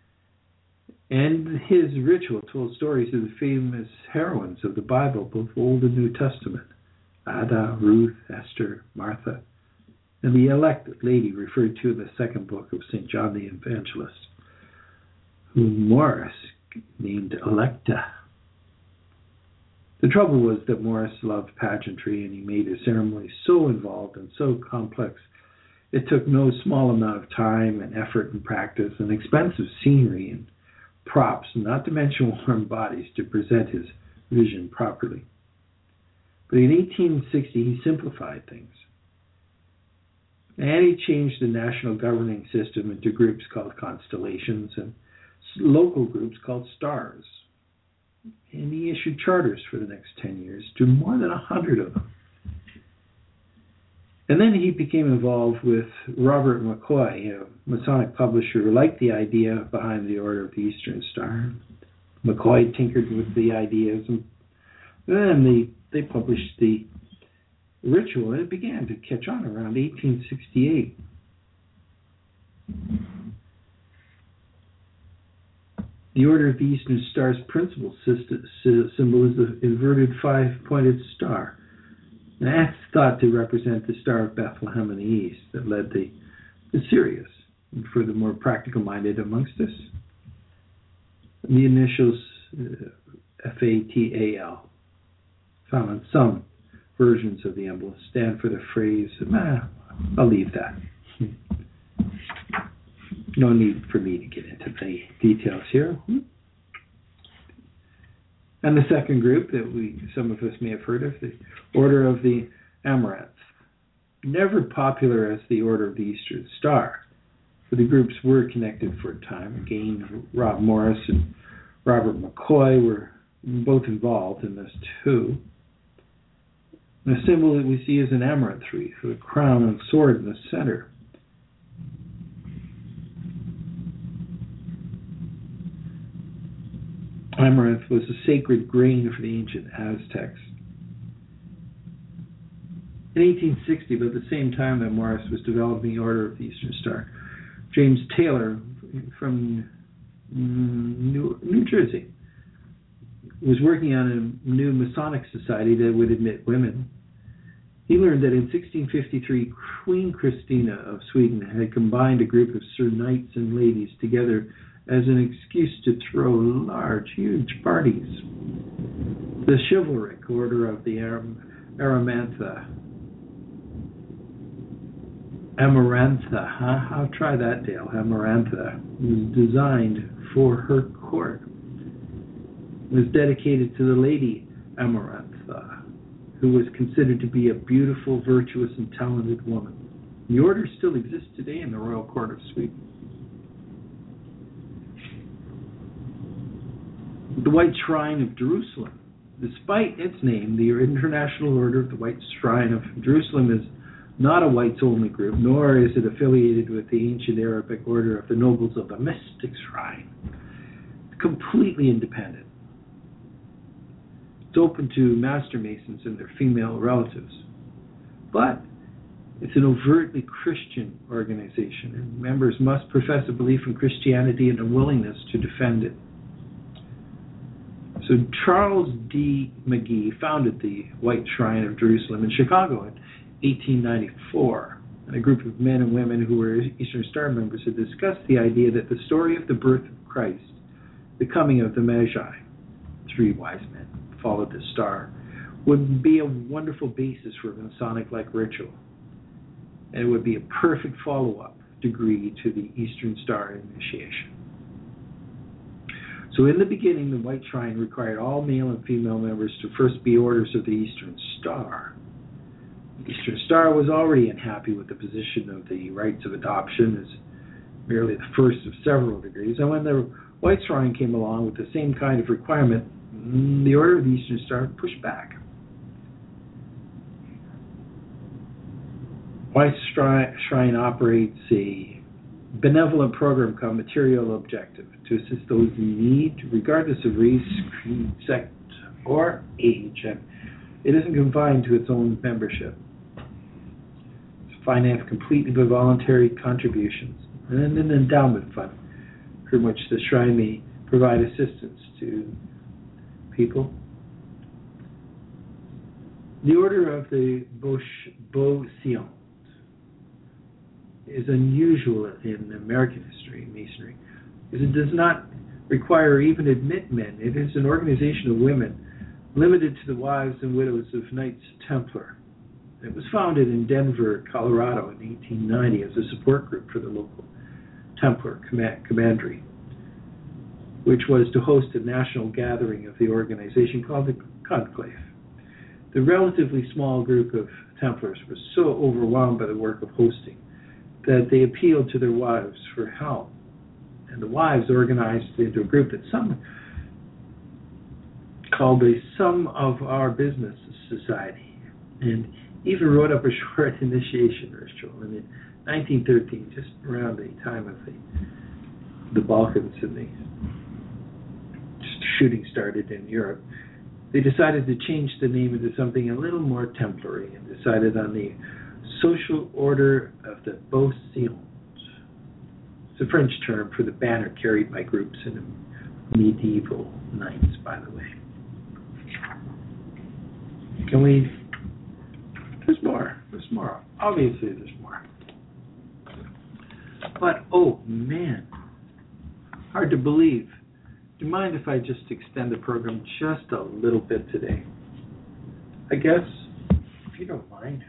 And his ritual told stories of the famous heroines of the Bible, both Old and New Testament, Ada, Ruth, Esther, Martha, and the elect lady referred to in the second book of Saint John the Evangelist, whom Morris named Electa. The trouble was that Morris loved pageantry, and he made his ceremonies so involved and so complex, it took no small amount of time and effort and practice and expensive scenery and props, not to mention warm bodies, to present his vision properly. But in eighteen sixty, he simplified things. And he changed the national governing system into groups called constellations and local groups called stars. And he issued charters for the next ten years to more than a hundred of them. And then he became involved with Robert McCoy, a Masonic publisher who liked the idea behind the Order of the Eastern Star. McCoy tinkered with the ideas, and then they, they published the ritual, and it began to catch on around eighteen sixty-eight. The Order of the Eastern Star's principal symbol is the inverted five-pointed star. And that's thought to represent the Star of Bethlehem in the east that led the, the Sirius. And for the more practical-minded amongst us, the initials uh, F A T A L, found on some versions of the emblem, stand for the phrase, ah, I'll leave that. No need for me to get into the details here. And the second group that we, some of us may have heard of, the Order of the Amaranth. Never popular as the Order of the Eastern Star, but the groups were connected for a time. Again, Rob Morris and Robert McCoy were both involved in this too. The symbol that we see is an amaranth wreath with a crown and sword in the center. Amaranth was a sacred grain for the ancient Aztecs. In eighteen sixty, about the same time that Morris was developing the Order of the Eastern Star, James Taylor from New, New Jersey was working on a new Masonic society that would admit women. He learned that in sixteen fifty-three, Queen Christina of Sweden had combined a group of Sir Knights and ladies together as an excuse to throw large, huge parties. The chivalric Order of the Aram- Aramantha. Amarantha, huh? I'll try that, Dale. Amarantha was designed for her court. was dedicated to the Lady Amarantha, who was considered to be a beautiful, virtuous, and talented woman. The order still exists today in the Royal Court of Sweden. The White Shrine of Jerusalem. Despite its name, the International Order of the White Shrine of Jerusalem is not a whites-only group, nor is it affiliated with the ancient Arabic Order of the Nobles of the Mystic Shrine. It's completely independent. It's open to Master Masons and their female relatives. But it's an overtly Christian organization, and members must profess a belief in Christianity and a willingness to defend it. So Charles D. McGee founded the White Shrine of Jerusalem in Chicago in eighteen ninety-four. And a group of men and women who were Eastern Star members had discussed the idea that the story of the birth of Christ, the coming of the Magi, three wise men followed the star, would be a wonderful basis for a Masonic-like ritual. And it would be a perfect follow-up degree to the Eastern Star initiation. So in the beginning, the White Shrine required all male and female members to first be orders of the Eastern Star. The Eastern Star was already unhappy with the position of the rites of adoption as merely the first of several degrees, and when the White Shrine came along with the same kind of requirement, the Order of the Eastern Star pushed back. White Shrine operates a benevolent program called Material Objective to assist those in need, regardless of race, creed, sect, or age. And it isn't confined to its own membership. It's financed completely by voluntary contributions and an endowment fund from which the shrine may provide assistance to people. The Order of the Beauseant is unusual in American history and Masonry, because it does not require or even admit men. It is an organization of women limited to the wives and widows of Knights Templar. It was founded in Denver, Colorado in eighteen ninety as a support group for the local Templar commandery, which was to host a national gathering of the organization called the Conclave. The relatively small group of Templars was so overwhelmed by the work of hosting that they appealed to their wives for help. And the wives organized into a group that some called the Sum of Our Business Society, and even wrote up a short initiation ritual. And in nineteen thirteen, just around the time of the, the Balkans and the shooting started in Europe, they decided to change the name into something a little more Templary and decided on the Social Order of the Beauseant. It's a French term for the banner carried by groups in medieval knights, by the way. Can we... There's more. There's more. Obviously, there's more. But, oh, man. Hard to believe. Do you mind if I just extend the program just a little bit today? I guess, if you don't mind.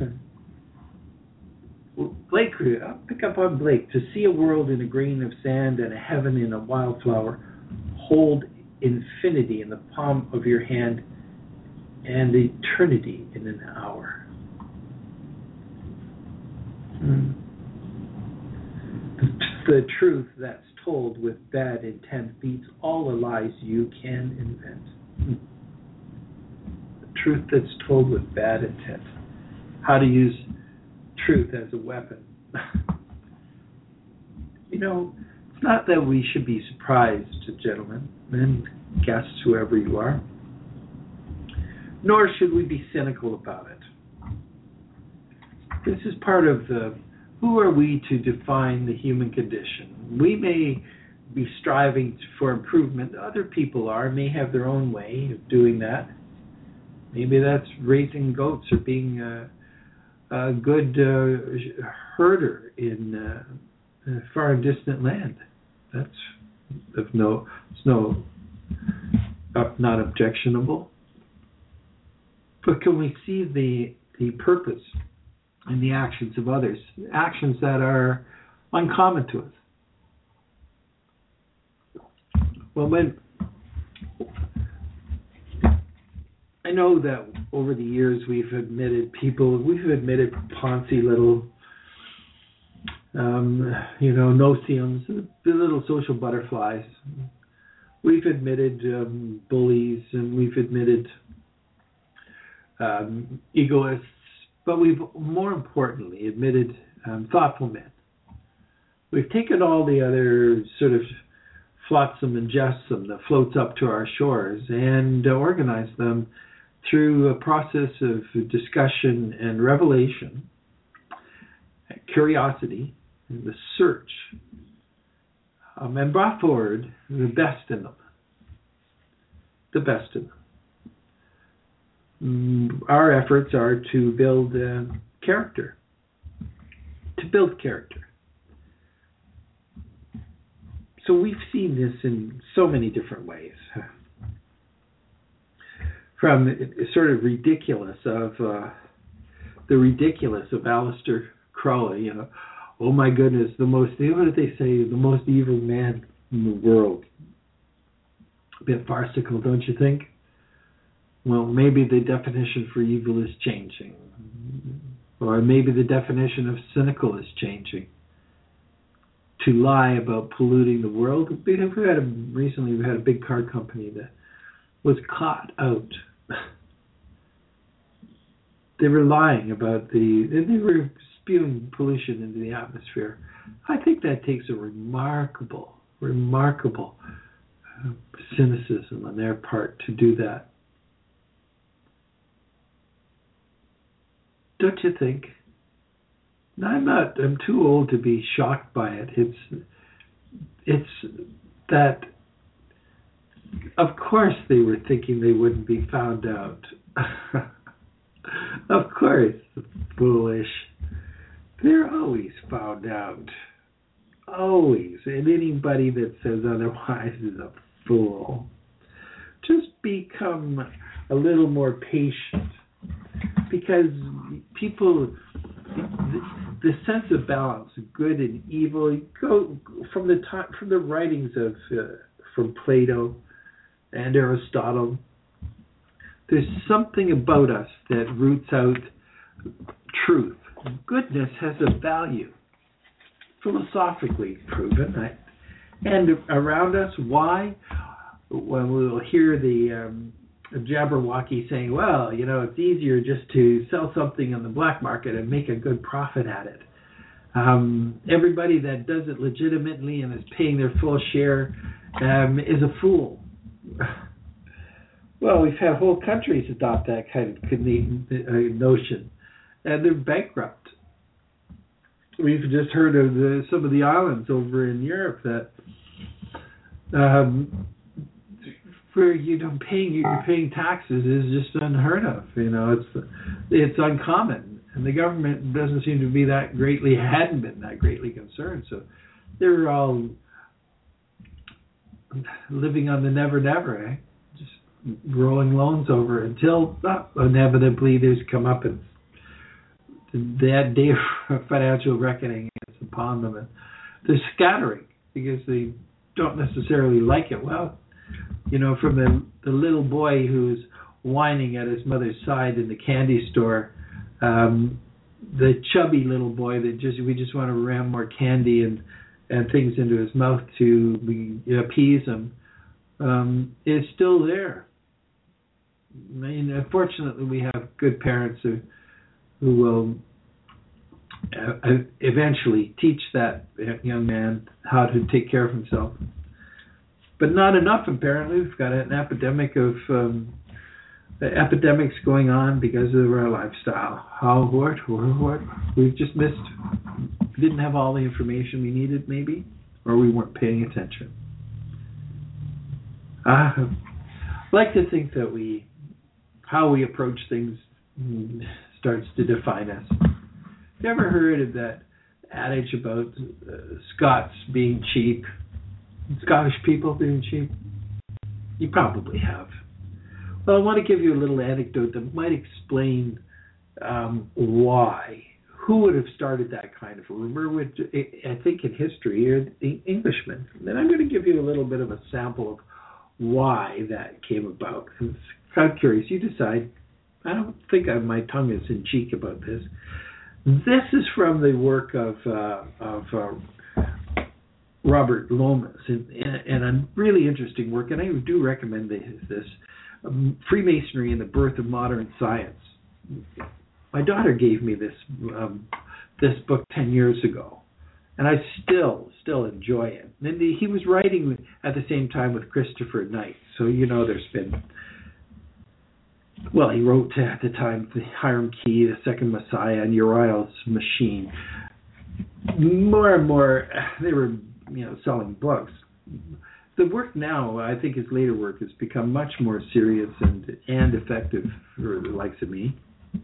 Well, Blake, I'll pick up on Blake. To see a world in a grain of sand and a heaven in a wildflower, hold infinity in the palm of your hand and eternity in an hour. Hmm. The truth that's told with bad intent beats all the lies you can invent. Hmm. The truth that's told with bad intent. How to use truth as a weapon. You know, it's not that we should be surprised, gentlemen, men, guests, whoever you are, nor should we be cynical about it. This is part of the, who are we to define the human condition? We may be striving for improvement. Other people are, may have their own way of doing that. Maybe that's raising goats or being a, a good uh, herder in uh, a far and distant land. That's of no, it's no, uh, not objectionable. But can we see the the purpose in the actions of others, actions that are uncommon to us? Well, when I know that over the years we've admitted people, we've admitted poncy little, um, you know, no-see-ums, the little social butterflies. We've admitted um, bullies, and we've admitted um, egoists, but we've more importantly admitted um, thoughtful men. We've taken all the other sort of flotsam and jetsam that floats up to our shores and uh, organized them through a process of discussion and revelation, curiosity, and the search, um, and brought forward the best in them. The best in them. Mm, our efforts are to build uh, character. To build character. So we've seen this in so many different ways. From sort of ridiculous of uh, the ridiculous of Aleister Crowley, you know, oh my goodness, the most, what did they say, the most evil man in the world. A bit farcical, don't you think? Well, maybe the definition for evil is changing. Or maybe the definition of cynical is changing. To lie about polluting the world. We had a, recently we had a big car company that was caught out. They were lying about the, they were spewing pollution into the atmosphere. I think that takes a remarkable, remarkable uh, cynicism on their part to do that. Don't you think? No, I'm not. I'm too old to be shocked by it. It's, it's that. Of course, they were thinking they wouldn't be found out. Of course, foolish. They're always found out. Always, and anybody that says otherwise is a fool. Just become a little more patient, because people. The, the sense of balance, good and evil, go from the time, from the writings of uh, from Plato and Aristotle. There's something about us that roots out truth. Goodness has a value, philosophically proven, right? And around us, why? Well, we'll hear the um, Jabberwocky saying, well, you know, it's easier just to sell something on the black market and make a good profit at it. Um, everybody that does it legitimately and is paying their full share um, is a fool. Well, we've had whole countries adopt that kind of notion, and they're bankrupt. We've just heard of the, some of the islands over in Europe that um, for you know paying you're paying taxes is just unheard of. You know, it's it's uncommon, and the government doesn't seem to be that greatly hadn't been that greatly concerned. So they're all living on the never never, eh? Just rolling loans over until uh, inevitably there's come up and that day of financial reckoning is upon them, and they're scattering because they don't necessarily like it. Well, you know, from the the little boy who's whining at his mother's side in the candy store, um, the chubby little boy that just we just want to ram more candy and and things into his mouth to be, appease him, um, is still there. I mean, unfortunately, we have good parents who who will uh, eventually teach that young man how to take care of himself. But not enough, apparently. We've got an epidemic of um, epidemics going on because of our lifestyle. How, what, what, what? We've just missed, we didn't have all the information we needed, maybe, or we weren't paying attention. I like to think that we, how we approach things starts to define us. You ever heard of that adage about uh, Scots being cheap? Scottish people being cheap? You probably have. Well, I want to give you a little anecdote that might explain um, why. Who would have started that kind of a rumor? Would, I think in history, are the Englishmen. And I'm going to give you a little bit of a sample of why that came about. It's I'm curious. You decide. I don't think I, my tongue is in cheek about this. This is from the work of uh, of uh, Robert Lomas, and, and a really interesting work, and I do recommend this, um, Freemasonry and the Birth of Modern Science. My daughter gave me this um, this book ten years ago, and I still, still enjoy it. And he was writing at the same time with Christopher Knight, so you know there's been... Well, he wrote at the time the Hiram Key, the Second Messiah, and Uriel's Machine. More and more, they were, you know, selling books. The work now, I think his later work has become much more serious and and effective for the likes of me.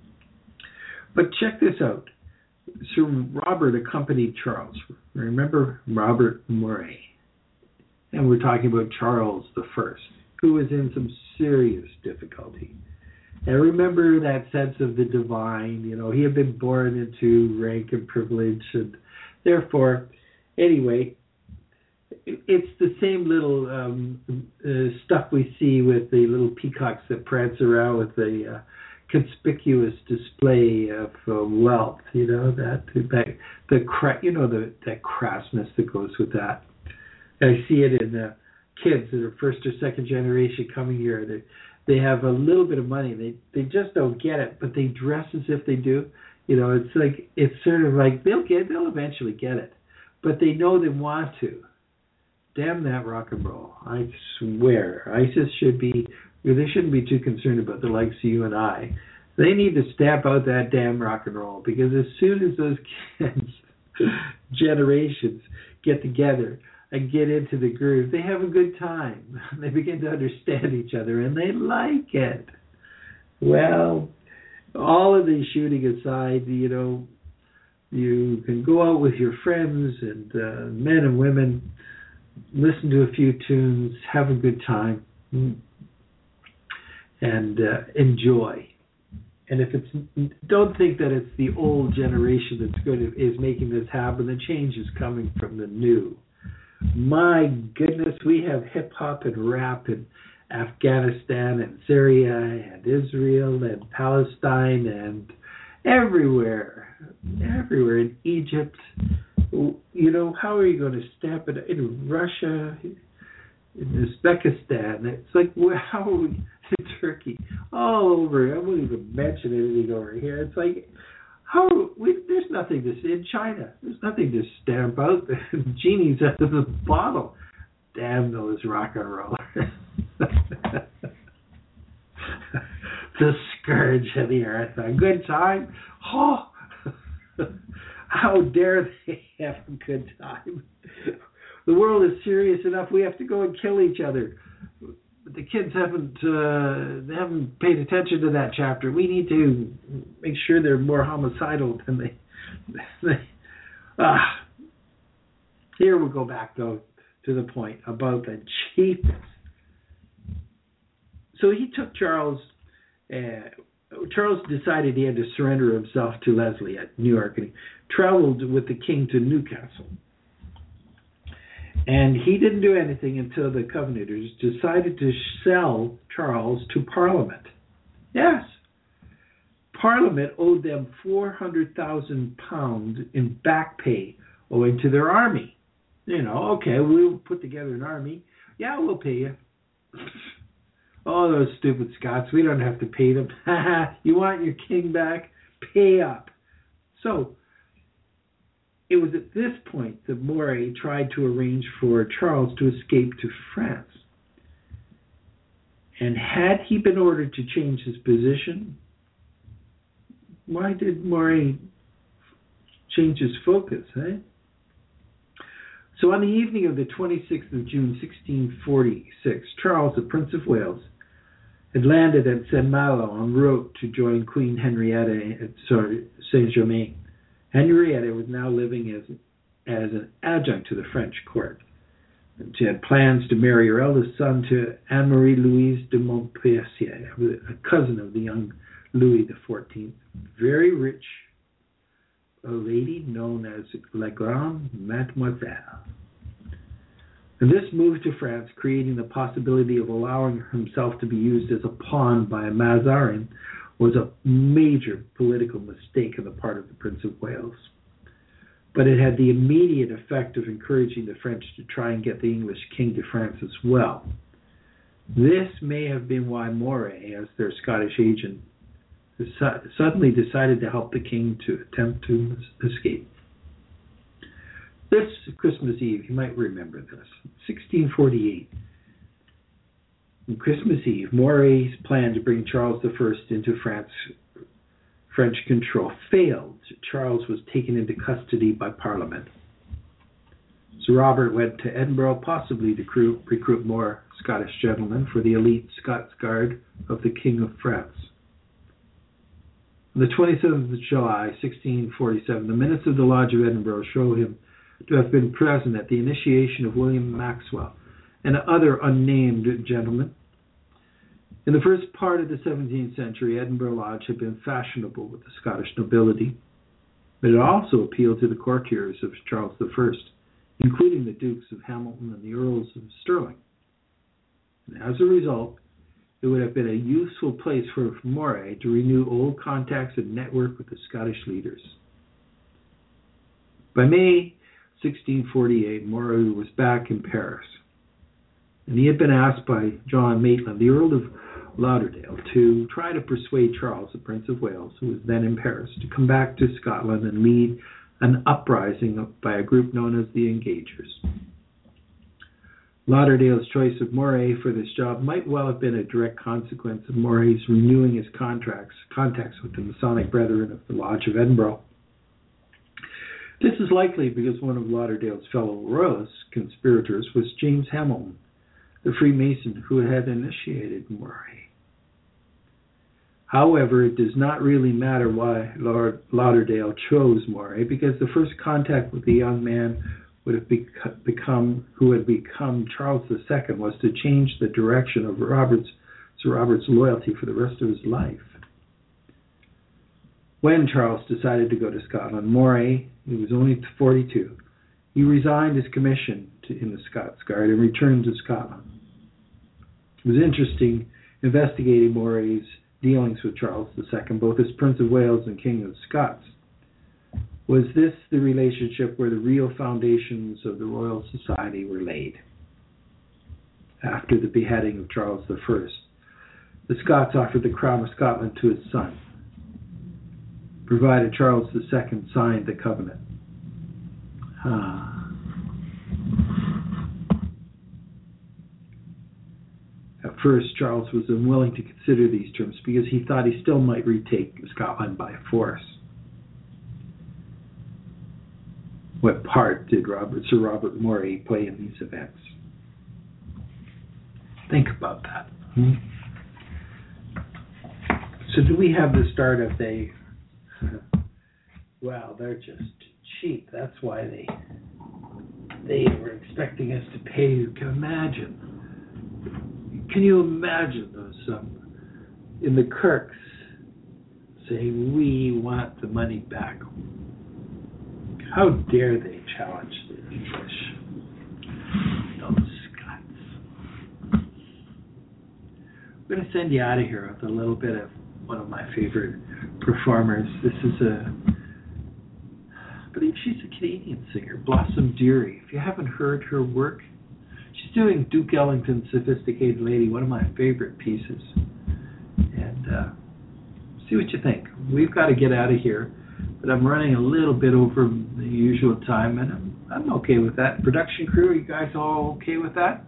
But check this out. Sir Robert accompanied Charles. Remember Robert Moray? And we're talking about Charles the First, who was in some serious difficulty. And remember that sense of the divine, you know, he had been born into rank and privilege, and therefore, anyway, it's the same little um, uh, stuff we see with the little peacocks that prance around with the uh, conspicuous display of uh, wealth, you know, that, that the cra- you know, the that crassness that goes with that. I see it in uh, kids that are first or second generation coming here. They they have a little bit of money. They they just don't get it, but they dress as if they do. You know, it's like it's sort of like they'll get they'll eventually get it, but they know they want to. Damn that rock and roll! I swear, ISIS should be. They shouldn't be too concerned about the likes of you and I. They need to stamp out that damn rock and roll, because as soon as those kids, generations, get together and get into the groove, they have a good time. They begin to understand each other, and they like it. Well, all of the shooting aside, you know, you can go out with your friends and uh, men and women, listen to a few tunes, have a good time, and uh, enjoy. And if it's, don't think that it's the old generation that's going to, is making this happen. The change is coming from the new. My goodness, we have hip hop and rap in Afghanistan and Syria and Israel and Palestine and everywhere, everywhere in Egypt. You know, how are you going to stamp it in Russia, in Uzbekistan? It's like, how are we in Turkey? All over. I won't even mention anything over here. It's like, how we, there's nothing to see in China. There's nothing to stamp out. The genie's out of the bottle. Damn those rock and rollers. The scourge of the earth. A good time? Oh, how dare they have a good time? The world is serious enough. We have to go and kill each other. But the kids haven't uh, they haven't paid attention to that chapter. We need to make sure they're more homicidal than they. they ah. Here we go back though to the point about the cheapness. So he took Charles. Uh, Charles decided he had to surrender himself to Leslie at New York, and he traveled with the king to Newcastle. And he didn't do anything until the Covenanters decided to sell Charles to Parliament. Yes. Parliament owed them four hundred thousand pounds in back pay owing to their army. You know, okay, we'll put together an army. Yeah, we'll pay you. Oh, those stupid Scots, we don't have to pay them. You want your king back? Pay up. So, it was at this point that Moray tried to arrange for Charles to escape to France. And had he been ordered to change his position, why did Moray change his focus, eh? So on the evening of the twenty-sixth of June, sixteen forty-six, Charles, the Prince of Wales, had landed at Saint Malo en route to join Queen Henrietta at Saint-Germain. Henrietta was now living as as an adjunct to the French court. And she had plans to marry her eldest son to Anne-Marie Louise de Montpensier, a cousin of the young Louis the fourteenth. Very rich, a lady known as La Grande Mademoiselle. And this move to France, creating the possibility of allowing himself to be used as a pawn by a Mazarin, was a major political mistake on the part of the Prince of Wales. But it had the immediate effect of encouraging the French to try and get the English king to France as well. This may have been why Moray, as their Scottish agent, suddenly decided to help the king to attempt to escape. This Christmas Eve, you might remember this, sixteen forty-eight. On Christmas Eve, Moray's plan to bring Charles the First into France, French control failed. Charles was taken into custody by Parliament. Sir Robert went to Edinburgh, possibly to recruit, recruit more Scottish gentlemen for the elite Scots Guard of the King of France. On the twenty-seventh of July, sixteen forty-seven, the minutes of the Lodge of Edinburgh show him to have been present at the initiation of William Maxwell and other unnamed gentlemen. In the first part of the seventeenth century, Edinburgh Lodge had been fashionable with the Scottish nobility, but it also appealed to the courtiers of Charles the First, including the Dukes of Hamilton and the Earls of Stirling. And as a result, it would have been a useful place for Moray to renew old contacts and network with the Scottish leaders. By May sixteen forty-eight, Moray was back in Paris, and he had been asked by John Maitland, the Earl of Lauderdale, to try to persuade Charles, the Prince of Wales, who was then in Paris, to come back to Scotland and lead an uprising by a group known as the Engagers. Lauderdale's choice of Moray for this job might well have been a direct consequence of Moray's renewing his contracts, contacts with the Masonic Brethren of the Lodge of Edinburgh. This is likely because one of Lauderdale's fellow royalist conspirators was James Hamilton, the Freemason who had initiated Moray. However, it does not really matter why Lord Lauderdale chose Moray, because the first contact with the young man would have become, who had become Charles the Second, was to change the direction of Robert's, Sir Robert's loyalty for the rest of his life. When Charles decided to go to Scotland, Moray, he was only forty-two, he resigned his commission to, in the Scots Guard and returned to Scotland. It was interesting investigating Moray's dealings with Charles the Second, both as Prince of Wales and King of Scots. Was this the relationship where the real foundations of the Royal Society were laid? After the beheading of Charles the First, the Scots offered the crown of Scotland to his son, provided Charles the Second signed the covenant. Ah. At first, Charles was unwilling to consider these terms because he thought he still might retake Scotland by force. What part did Robert, Sir Robert Moray play in these events? Think about that. Hmm? So do we have the start of the, well, they're just cheap. That's why they they were expecting us to pay. You can imagine. Can you imagine those um, in the Kirks saying, we want the money back? How dare they challenge the English? Those Scots. I'm going to send you out of here with a little bit of one of my favorite performers. This is a, I believe she's a Canadian singer, Blossom Dearie. If you haven't heard her work, she's doing Duke Ellington's Sophisticated Lady, one of my favorite pieces. And uh, see what you think. We've got to get out of here, but I'm running a little bit over the usual time, and I'm, I'm okay with that. Production crew, are you guys all okay with that?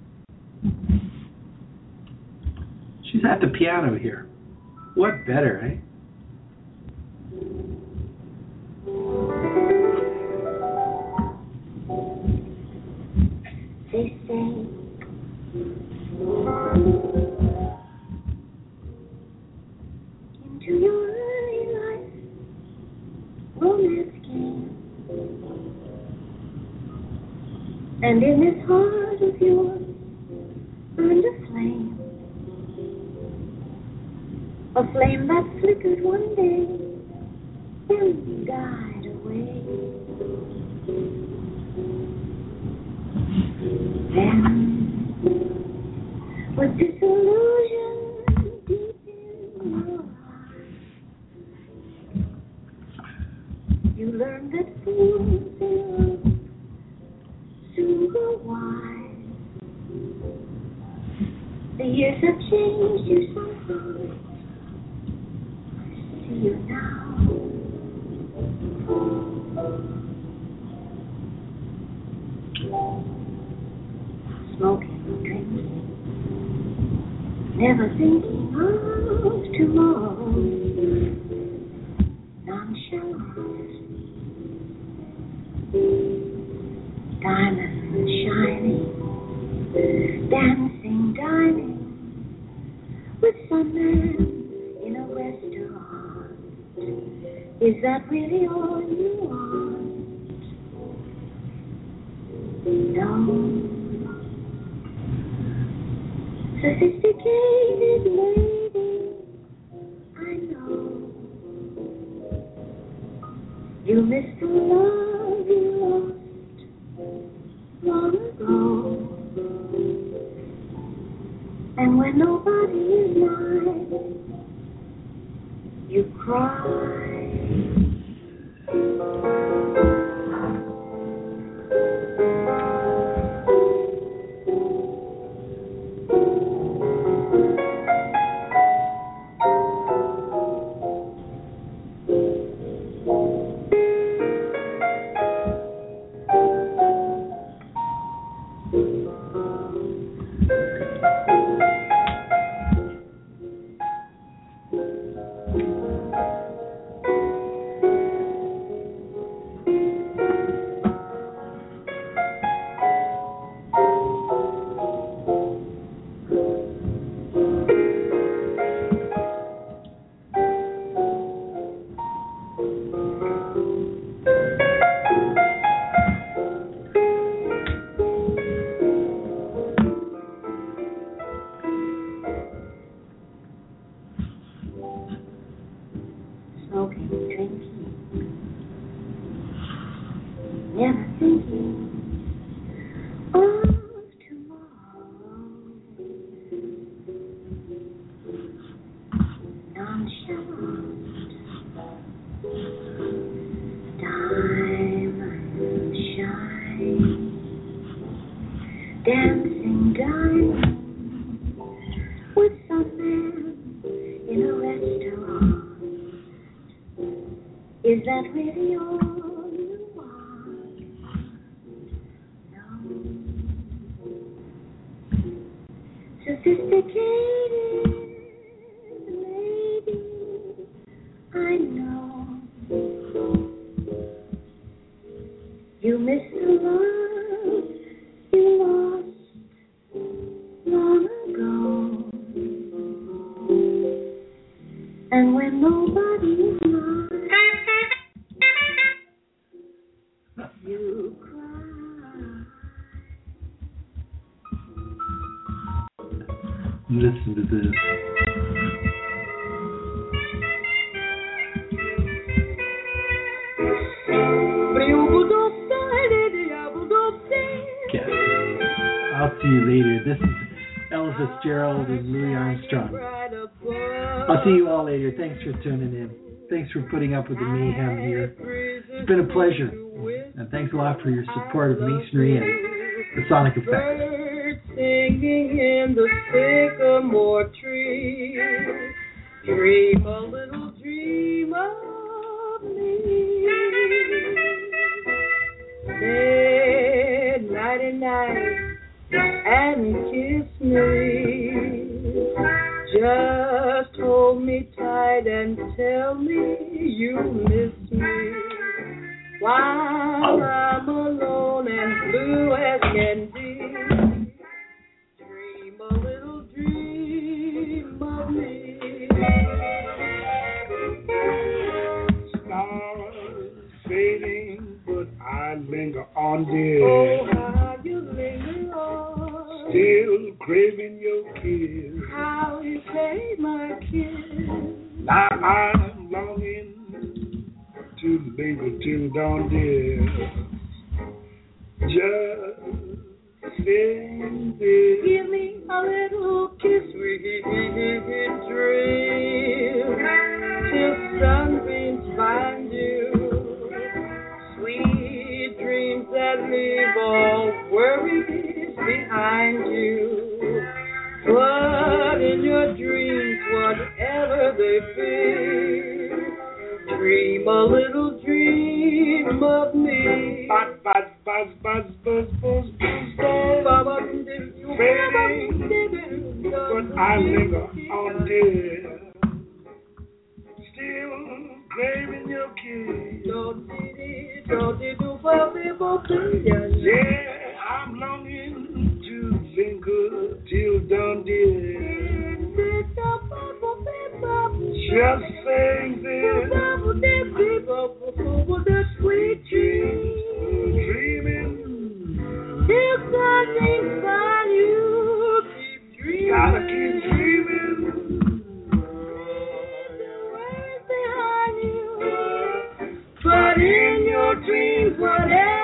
She's at the piano here. What better, eh? They say into your early life romance came, and in this heart of yours burned a flame. A flame that flickered one day and died away. Then, with disillusion deep in your eyes, you learn that fools in love soon grow wise. The years have changed you somehow. I see you now. Smoking, drinking, never thinking of tomorrow. Nonchalant, diamonds shining, dancing, dining with some man in a restaurant. Is that really all you want? No. Sophisticated lady, I know you miss the love you lost long ago. And when nobody is mine, you cry. Listen to this. Okay. I'll see you later. This is Ella Fitzgerald and Louis Armstrong. I'll see you all later. Thanks for tuning in. Thanks for putting up with the mayhem here. It's been a pleasure. And thanks a lot for your support of Masonry and the Sonic Effect. Singing in the sycamore tree, dream a little dream of me. Say nighty night and kiss me. Just hold me tight and tell me you miss me. While I'm alone and blue as can be. I linger on, dear. Oh, how you linger on. Still craving your kiss. How you crave my kiss. Now I'm longing to linger till dawn, dear. Just baby. Give me a little kiss, sweet dream, till sunbeams find you. Sweet dreams that leave all worries behind you. But in your dreams, whatever they be, dream a little dream of me. Buzz, buzz, buzz, buzz, buzz, buzz, buzz. Fading, but I linger on dear. Still craving your kiss. Yeah, I'm longing to linger till dawn, dear. Just saying this, sweet dreams, dreaming, till something find you. Keep dreaming, gotta keep dreaming. Leave the world behind you, but in your dreams, whatever.